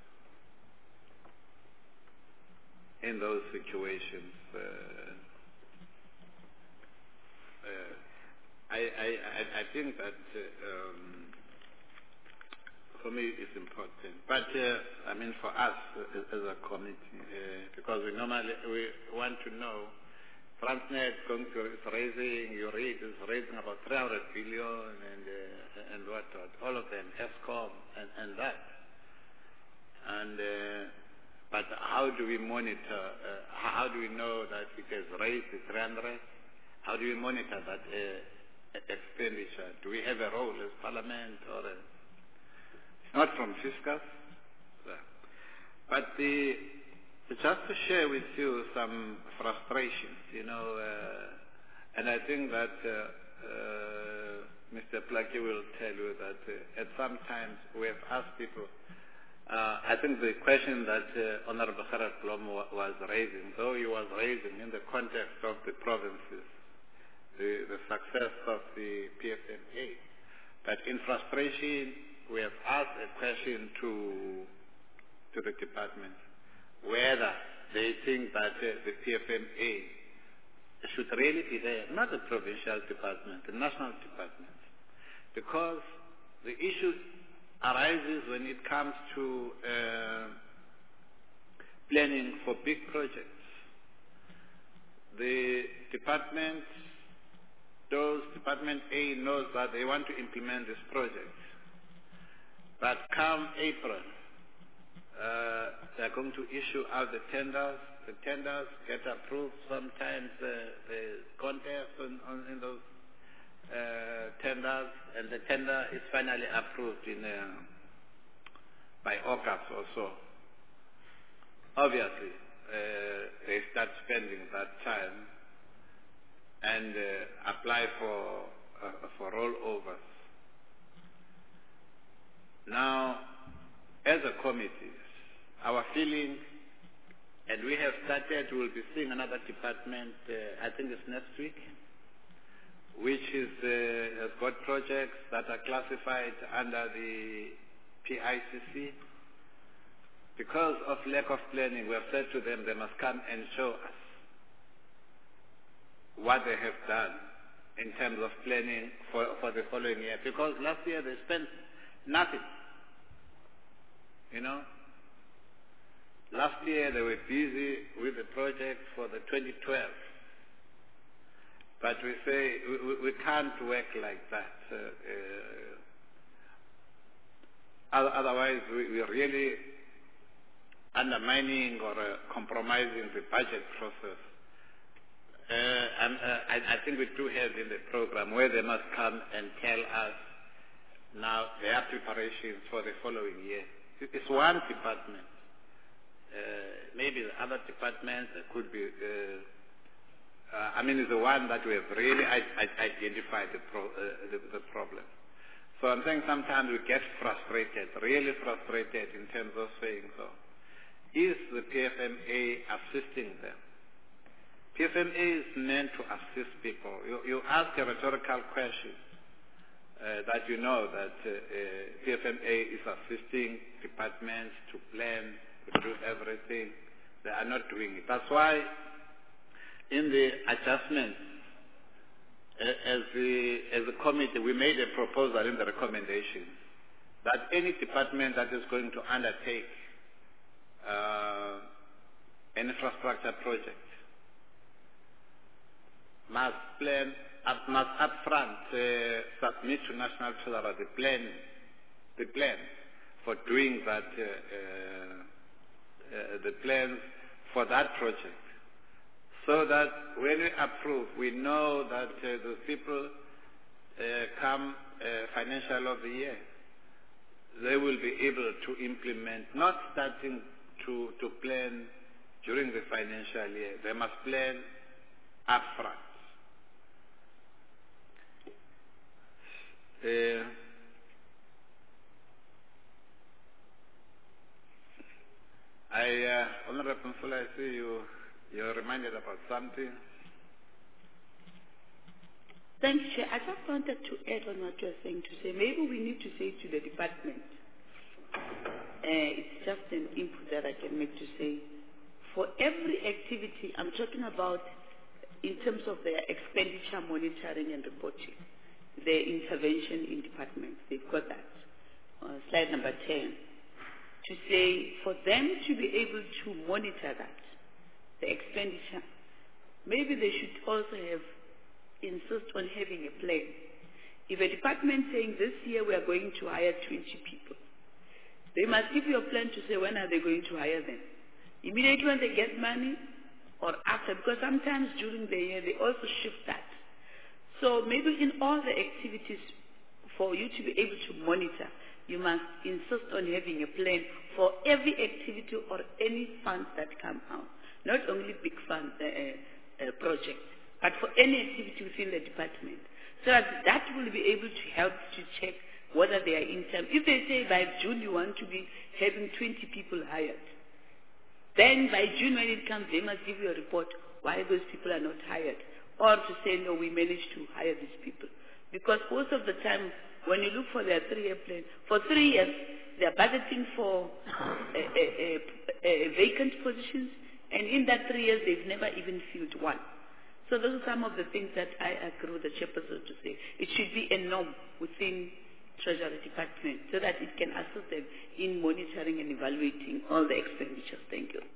Speaker 1: in those situations? I think that for me it's important. But I mean for us as a committee, because we want to know, Transnet is raising, you read, is raising about 300 billion and what, all of them, ESCOM and that. And but how do we monitor? How do we know that it has raised the 300? How do we monitor that expenditure? Do we have a role as Parliament or it's not from fiscus? But just to share with you some frustrations, you know, and I think that Mr. Plaki will tell you that at some times we have asked people, I think the question that Honorable Gerard Blom was raising, though he was raising in the context of the provinces, the success of the PFMA, but in frustration we have asked a question to the department whether they think that the PFMA should really be there, not the provincial department, the national department, because the issue arises when it comes to planning for big projects. The department, Department A knows that they want to implement this project, but come April, they're going to issue out the tenders. The tenders get approved. Sometimes the contest in those tenders, and the tender is finally approved by August or so. Obviously, they start spending that time and apply for rollovers. Now, as a committee, our feeling, and we have started, we will be seeing another department, I think it's next week, which has got projects that are classified under the PICC. Because of lack of planning, we have said to them they must come and show us what they have done in terms of planning for the following year. Because last year they spent nothing. You know? Last year they were busy with the project for the 2012. But we say we can't work like that. Otherwise we really undermining or compromising the budget process. I think we do have in the program where they must come and tell us now their preparations for the following year. It's one department. Maybe the other departments could be, it's the one that we have really identified the problem. So I'm saying sometimes we get frustrated, really frustrated in terms of saying so. Is the PFMA assisting them? PFMA is meant to assist people. You ask a rhetorical question that you know that PFMA is assisting departments to plan, to do everything. They are not doing it. That's why in the adjustments, as a committee, we made a proposal in the recommendation that any department that is going to undertake an infrastructure project must upfront submit to National Treasury the plan for doing that, the plans for that project, so that when we approve, we know that the people come financial of the year, they will be able to implement, not starting to plan during the financial year. They must plan upfront. Honorable Mfula, I see you're reminded about something.
Speaker 6: Thank you, Chair. I just wanted to add on what you're saying, to say maybe we need to say to the department, it's just an input that I can make to say, for every activity, I'm talking about in terms of their expenditure monitoring and reporting, their intervention in departments, they've got that. Slide number 10. To say, for them to be able to monitor that, the expenditure, maybe they should also insist on having a plan. If a department saying this year we are going to hire 20 people, they must give you a plan to say when are they going to hire them. Immediately when they get money or after, because sometimes during the year they also shift that. So maybe in all the activities, for you to be able to monitor, you must insist on having a plan for every activity or any funds that come out. Not only big fund projects, but for any activity within the department. So that will be able to help to check whether they are in time. If they say by June you want to be having 20 people hired, then by June when it comes, they must give you a report why those people are not hired. Or to say, no, we managed to hire these people. Because most of the time, when you look for their 3-year plan, for 3 years, they are budgeting for vacant positions, and in that 3 years, they've never even filled one. So those are some of the things that I agree with the chairperson to say. It should be a norm within Treasury Department so that it can assist them in monitoring and evaluating all the expenditures. Thank you.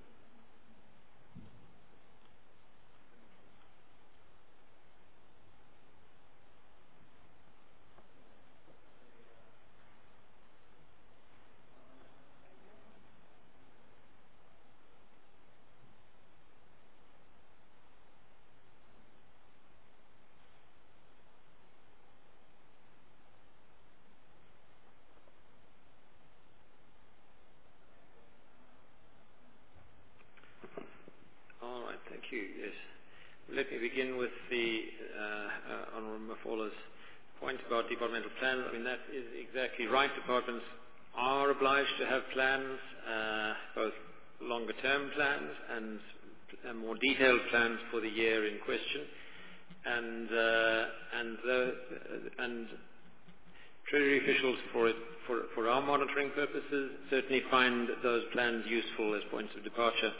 Speaker 3: you. Yes. Let me begin with the Honourable Mafola's point about departmental plans. I mean, that is exactly right. Departments are obliged to have plans, both longer-term plans and more detailed plans for the year in question. And Treasury officials, for our monitoring purposes, certainly find those plans useful as points of departure.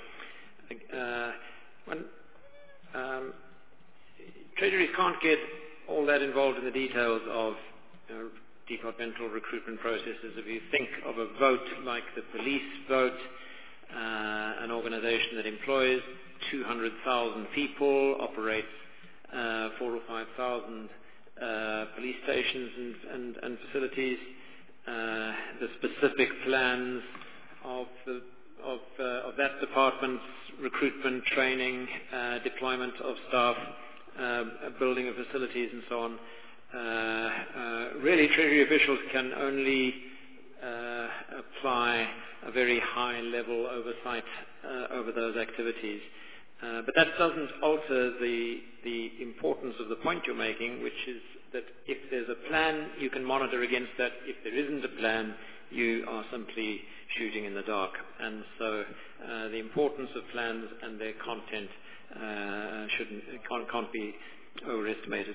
Speaker 3: Treasuries can't get all that involved in the details of departmental recruitment processes. If you think of a vote like the police vote, an organization that employs 200,000 people, operates 4,000 or 5,000 police stations and facilities, the specific plans of that department's recruitment, training, deployment of staff, building of facilities and so on. Really, Treasury officials can only apply a very high-level oversight over those activities. But that doesn't alter the importance of the point you're making, which is that if there's a plan, you can monitor against that. If there isn't a plan, you are simply shooting in the dark. And so the importance of plans and their content can't be overestimated.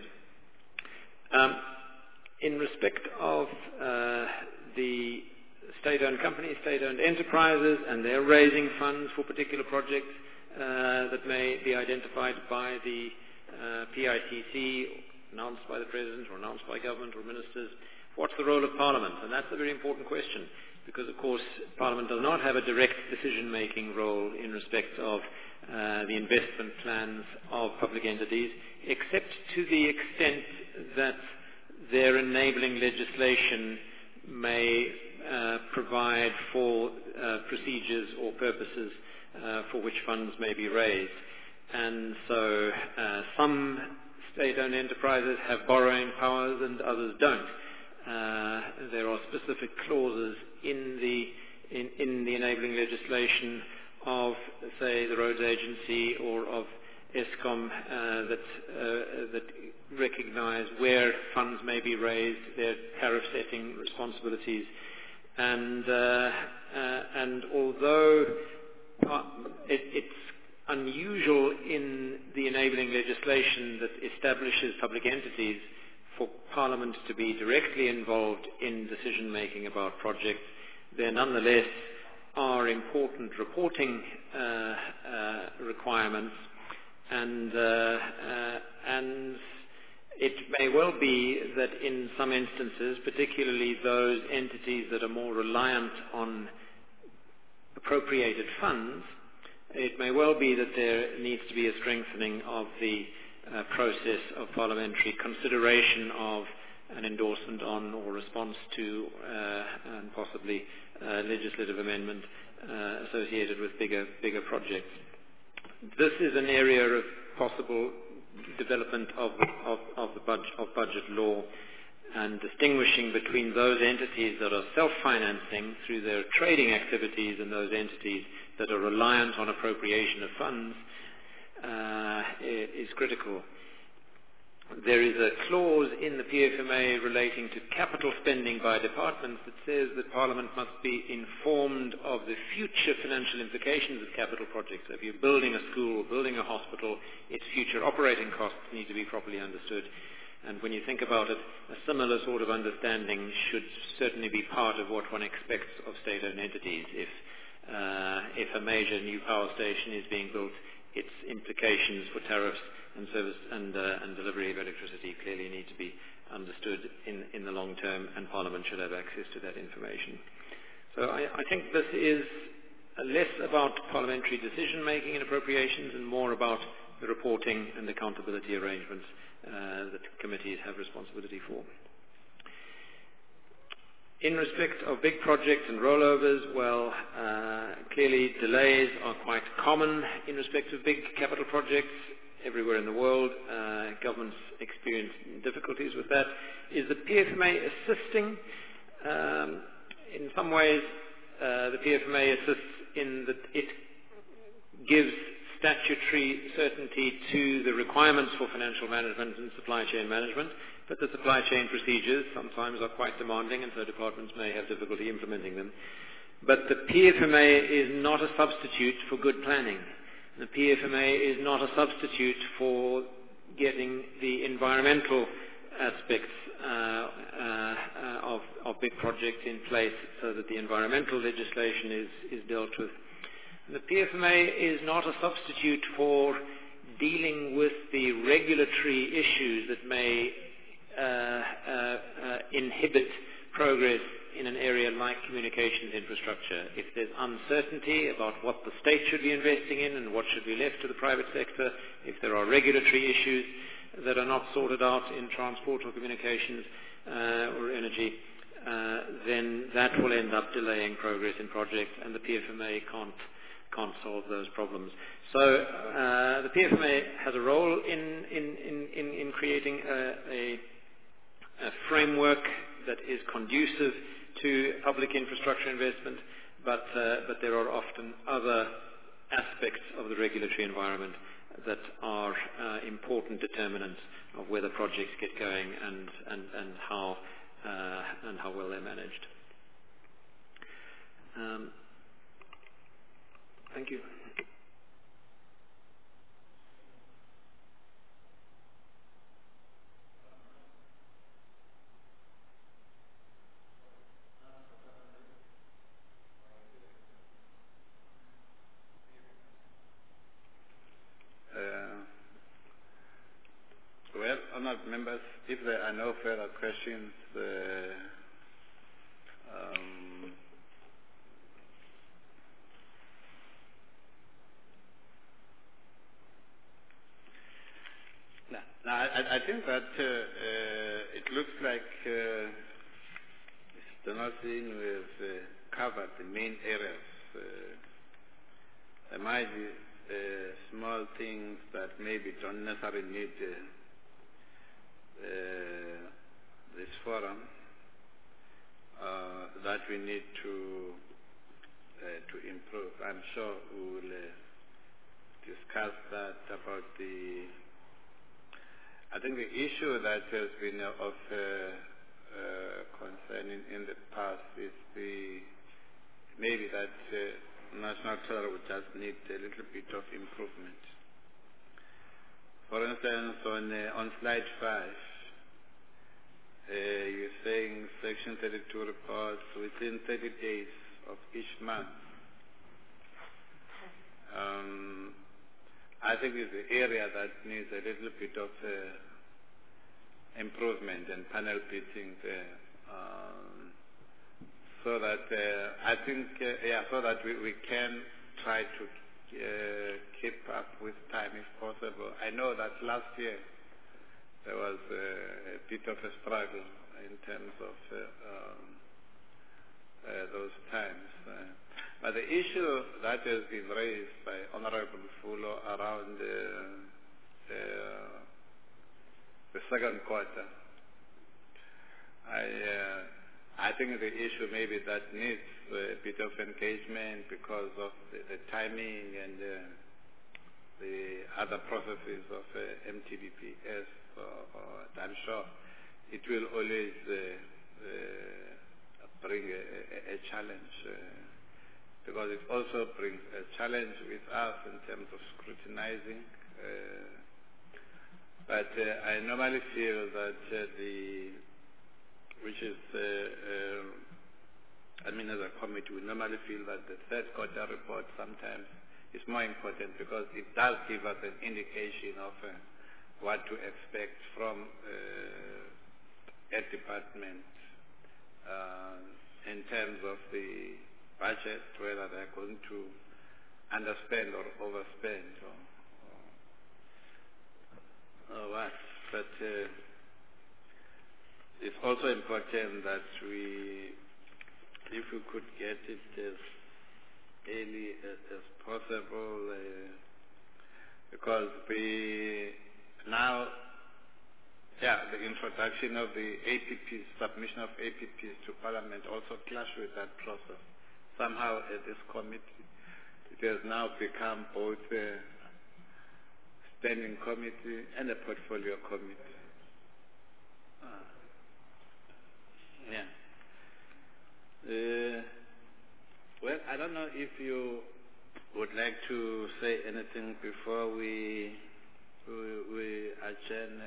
Speaker 3: In respect of the state-owned companies, state-owned enterprises, and they're raising funds for particular projects that may be identified by the PITC, announced by the President or announced by government or ministers, what's the role of Parliament? And that's a very important question, because of course Parliament does not have a direct decision-making role in respect of the investment plans of public entities, except to the extent that their enabling legislation may provide for procedures or purposes for which funds may be raised. And so some state-owned enterprises have borrowing powers and others don't. There are specific clauses in the enabling legislation of, say, the Roads Agency or of Eskom that recognize where funds may be raised, their tariff-setting responsibilities, and although it's unusual in the enabling legislation that establishes public entities for Parliament to be directly involved in decision-making about projects, there nonetheless are important reporting requirements, and it may well be that in some instances, particularly those entities that are more reliant on appropriated funds, it may well be that there needs to be a strengthening of the process of parliamentary consideration of an endorsement on or response to and possibly legislative amendment associated with bigger projects. This is an area of possible development of budget law, and distinguishing between those entities that are self-financing through their trading activities and those entities that are reliant on appropriation of funds is critical. There is a clause in the PFMA relating to capital spending by departments that says that Parliament must be informed of the future financial implications of capital projects. So if you're building a school or building a hospital, its future operating costs need to be properly understood. And when you think about it, a similar sort of understanding should certainly be part of what one expects of state-owned entities. If a major new power station is being built, its implications for tariffs and service and delivery of electricity clearly need to be understood in the long term, and Parliament should have access to that information. So I think this is less about parliamentary decision-making and appropriations and more about the reporting and accountability arrangements that committees have responsibility for. In respect of big projects and rollovers, well, clearly delays are quite common in respect of big capital projects everywhere in the world. Governments experience difficulties with that. Is the PFMA assisting? In some ways, the PFMA assists in that it gives statutory certainty to the requirements for financial management and supply chain management, but the supply chain procedures sometimes are quite demanding, and so departments may have difficulty implementing them. But the PFMA is not a substitute for good planning. The PFMA is not a substitute for getting the environmental aspects of big projects in place so that the environmental legislation is dealt with. The PFMA is not a substitute for dealing with the regulatory issues that may inhibit progress in an area like communications infrastructure. If there's uncertainty about what the state should be investing in and what should be left to the private sector, if there are regulatory issues that are not sorted out in transport or communications or energy, then that will end up delaying progress in projects, and the PFMA can't solve those problems. So the PFMA has a role in creating a framework that is conducive to public infrastructure investment, but there are often other aspects of the regulatory environment that are important determinants of whether projects get going and how well they're managed. Thank you.
Speaker 1: Well, honored members, if there are no further questions, now I think that it looks like Mr. Donaldson, we've covered the main areas. There might be small things that maybe don't necessarily need this forum that we need to improve. I'm sure we will discuss that about I think the issue that has been of concern in the past is maybe that National Treasury would just need a little bit of improvement. For instance, on slide 5, you're saying Section 32 reports within 30 days of each month. I think it's the area that needs a little bit of improvement and panel beating there. So that I think, so that we can try to keep up with time if possible. I know that last year there was a bit of a struggle in terms of those times. But the issue that has been raised by Honorable Fulo around the second quarter, I think the issue maybe that needs a bit of engagement because of the timing and the other processes of MTBPS. I'm sure it will always bring a challenge because it also brings a challenge with us in terms of scrutinizing. But I normally feel that as a committee, we normally feel that the third quarter report sometimes is more important because it does give us an indication of what to expect from a department in terms of the budget, whether they're going to underspend or overspend or what. But it's also important that if we could get it as early as possible, because the introduction of the APPs, submission of APPs to Parliament also clash with that process. Somehow at this committee, it has now become both standing committee and a portfolio committee. Yeah. Well, I don't know if you would like to say anything before we adjourn.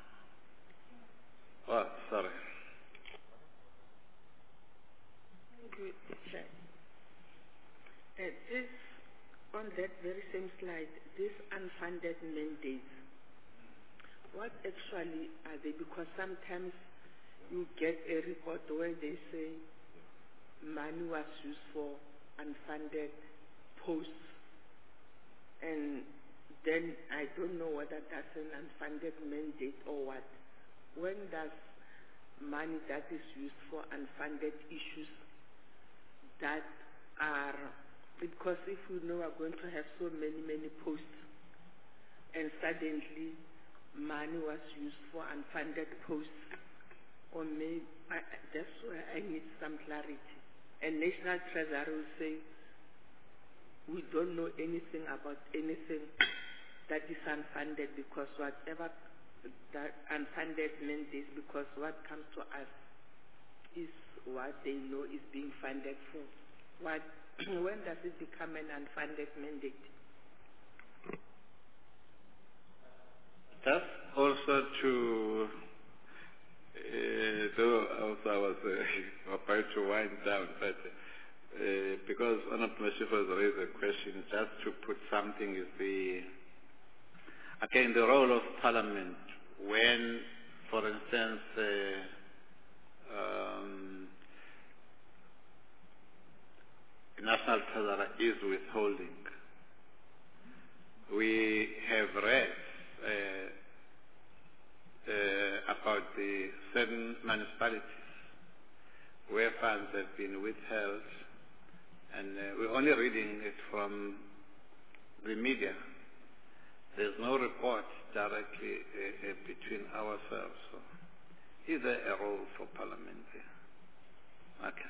Speaker 1: Oh, sorry.
Speaker 2: This, on that very same slide, these unfunded mandates, what actually are they? Because sometimes you get a report where they say money was used for unfunded posts, and then I don't know whether that's an unfunded mandate or what. When does money that is used for unfunded issues that are, because if we know we're going to have so many posts, and suddenly money was used for unfunded posts, or maybe that's where I need some clarity. And National Treasury will say, we don't know anything about anything that is unfunded, because whatever that unfunded mandates, because what comes to us is what they know is being funded for. When does it become an unfunded mandate?
Speaker 1: That's also to, though also I was about to wind down, but because one of my shepherds raised a question, just to put something is again, the role of Parliament when, for instance, National Treasury is withholding. We have read about the certain municipalities where funds have been withheld, and we're only reading it from the media. There's no report directly between ourselves. So is there a role for Parliament there? Okay.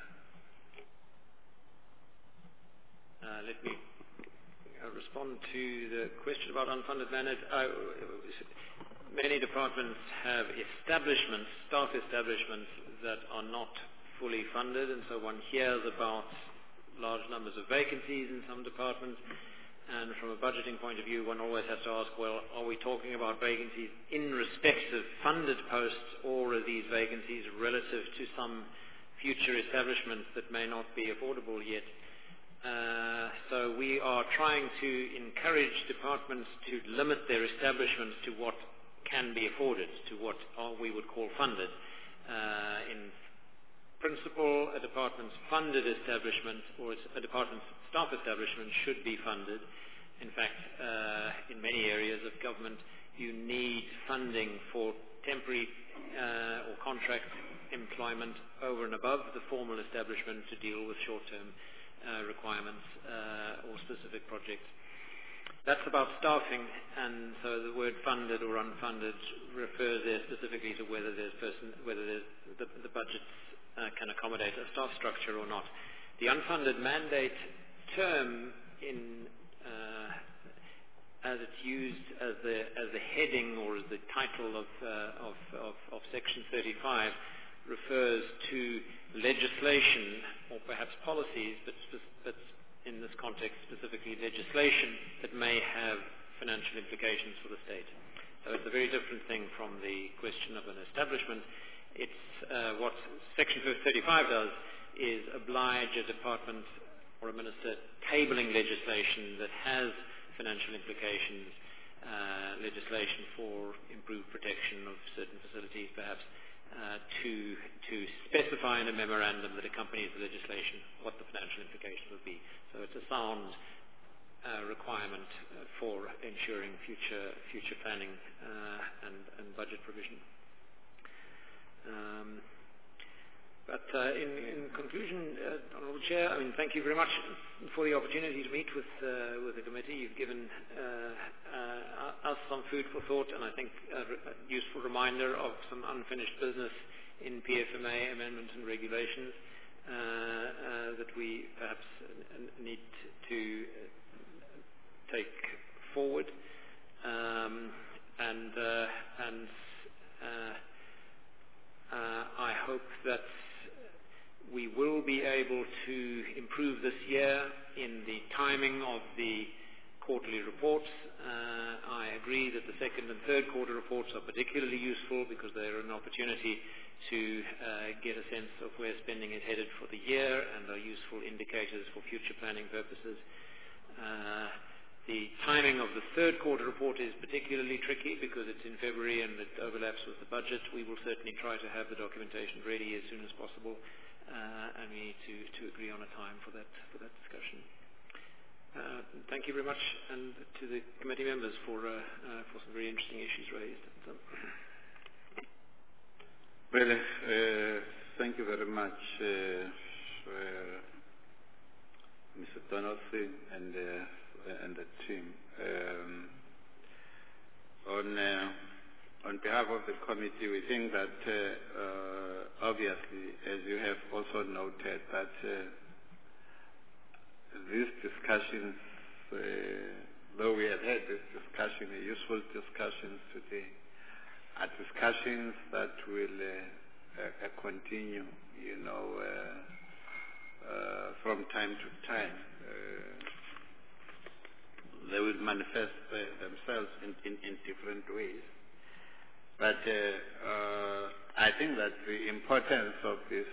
Speaker 3: Let me respond to the question about unfunded mandate. Many departments have establishments, staff establishments, that are not fully funded, and so one hears about large numbers of vacancies in some departments. And from a budgeting point of view, one always has to ask, well, are we talking about vacancies in respect of funded posts, or are these vacancies relative to some future establishments that may not be affordable yet? So we are trying to encourage departments to limit their establishments to what can be afforded, to what we would call funded. In principle, a department's funded establishment or a department's staff establishment should be funded. In fact, in many areas of government, you need funding for temporary or contract employment over and above the formal establishment to deal with short-term requirements or specific projects. That's about staffing, and so the word funded or unfunded refers there specifically to whether the budgets can accommodate a staff structure or not. The unfunded mandate term, as it's used as the heading or as the title of Section 35, refers to legislation or perhaps policies, but in this context specifically legislation that may have financial implications for the state. So it's a very different thing from the question of an establishment. It's what Section 35 does is oblige a department or a minister tabling legislation that has financial implications, legislation for improved protection of certain facilities perhaps, to specify in a memorandum that accompanies the legislation what the financial implications would be. So it's a sound requirement for ensuring future planning and budget provision. But in conclusion, Honourable Chair, thank you very much for the opportunity to meet with the committee. You've given us some food for thought, and I think a useful reminder of some unfinished business in PFMA amendments and regulations that we perhaps need to take forward. and I hope that we will be able to improve this year in the timing of the quarterly reports. I agree that the second and third quarter reports are particularly useful because they are an opportunity to get a sense of where spending is headed for the year and are useful indicators for future planning purposes. The timing of the third quarter report is particularly tricky because it's in February and it overlaps with the budget. We will certainly try to have the documentation ready as soon as possible, and we need to agree on a time for that discussion. Thank you very much, and to the committee members for some very interesting issues raised.
Speaker 1: Well, thank you very much, Mr. Donaldson and the team. On behalf of the committee, we think that obviously, as you have also noted, that these discussions, though we have had this discussion, useful discussions today, are discussions that will continue, from time to time. They will manifest themselves in different ways. But I think that the importance of this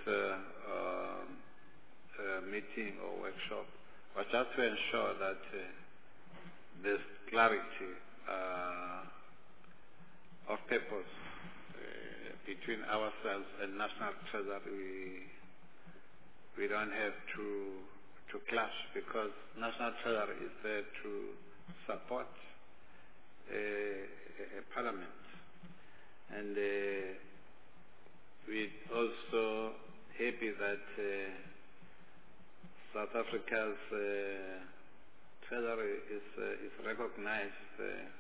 Speaker 1: meeting or workshop was just to ensure that there's clarity of purpose between ourselves and National Treasury. We don't have to clash because National Treasury is there to support a parliament. And we're also happy that South Africa's Treasury is recognized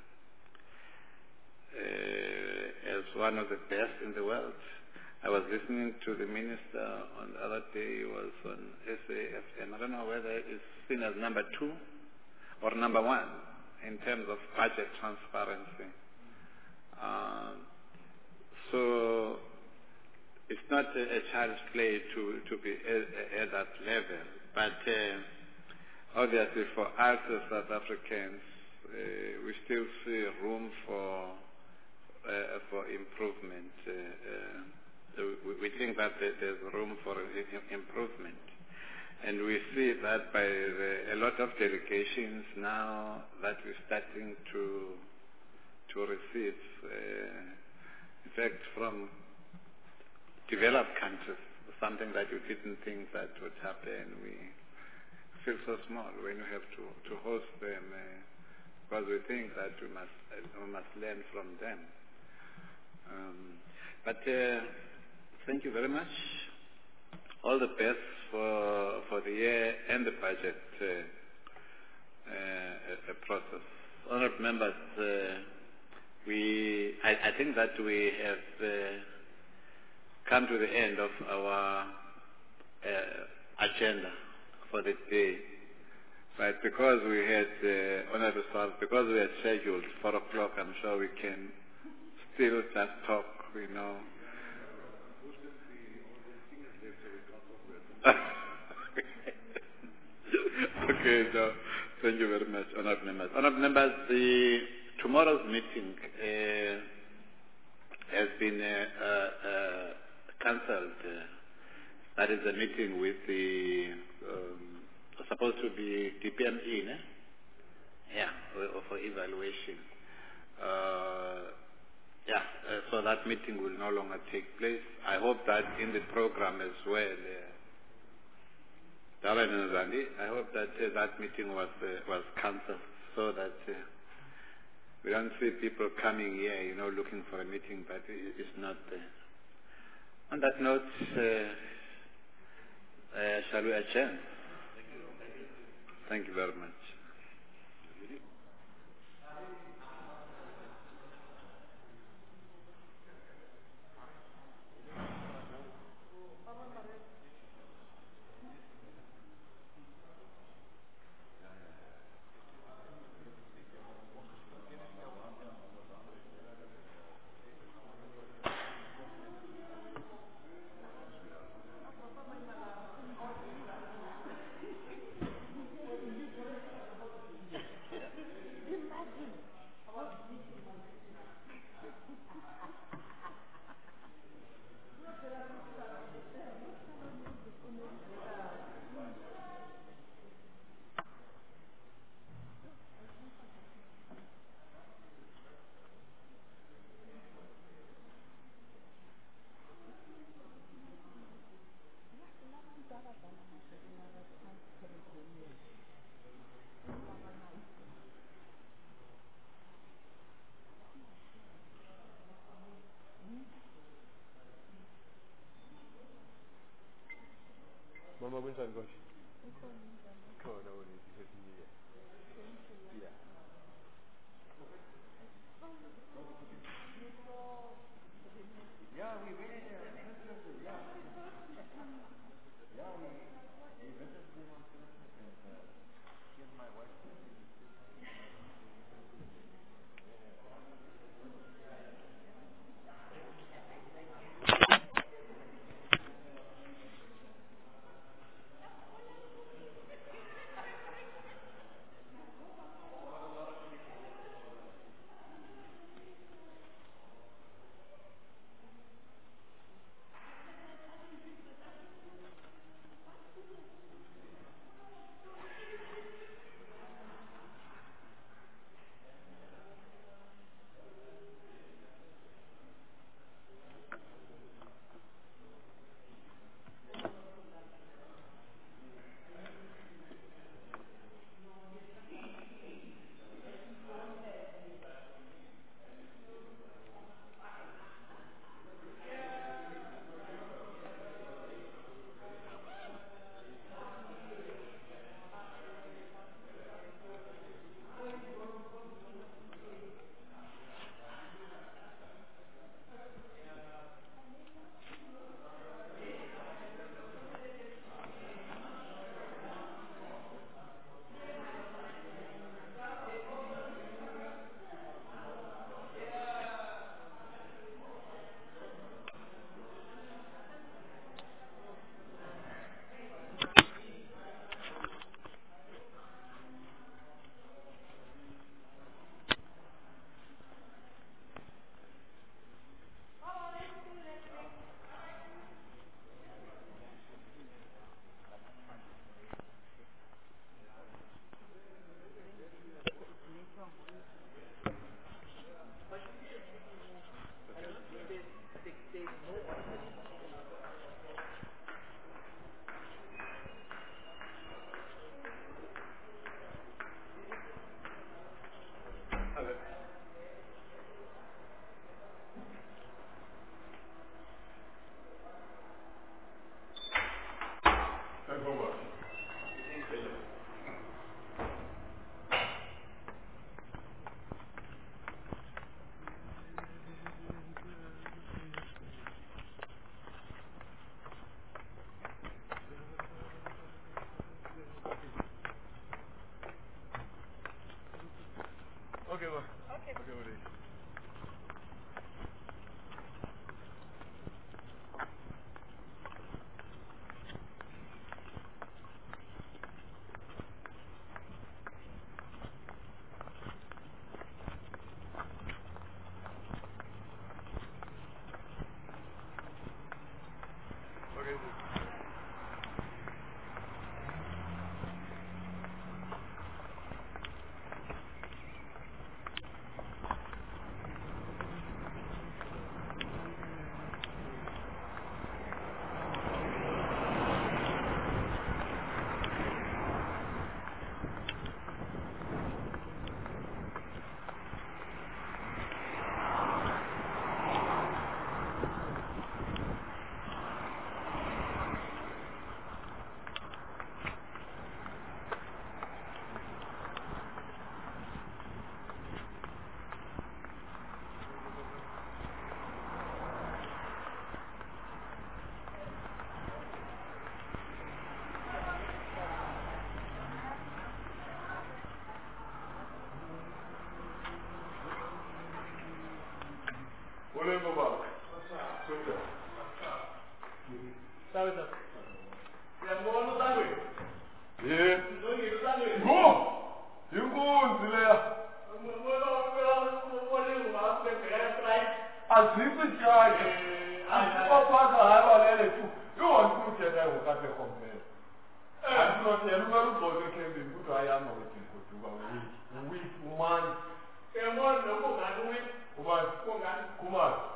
Speaker 1: as one of the best in the world. I was listening to the minister on the other day. He was on SAFM. I don't know whether it's seen as number 2 or number 1 in terms of budget transparency. So it's not a child's play to be at that level. But obviously for us as South Africans, we still see room for improvement. We think that there's room for improvement. And we see that by a lot of delegations now that we're starting to receive, in fact, from developed countries, something that we didn't think that would happen. We feel so small when we have to host them because we think that we must learn from them. But thank you very much. All the best for the year and the budget process. Honourable members, I think that we have come to the end of our agenda for the day. But because we had, Honourable Sir, because we had scheduled 4 o'clock, I'm sure we can still just talk, Okay, so thank you very much, Honourable members. Honourable members, tomorrow's meeting has been cancelled. That is a meeting with the supposed to be DPME, ne? Yeah, for evaluation. So that meeting will no longer take place. I hope that in the program as well, I hope that that meeting was cancelled so that we don't see people coming here, looking for a meeting, but it's not there. On that note, shall we adjourn? Thank you very much.
Speaker 9: Kumar.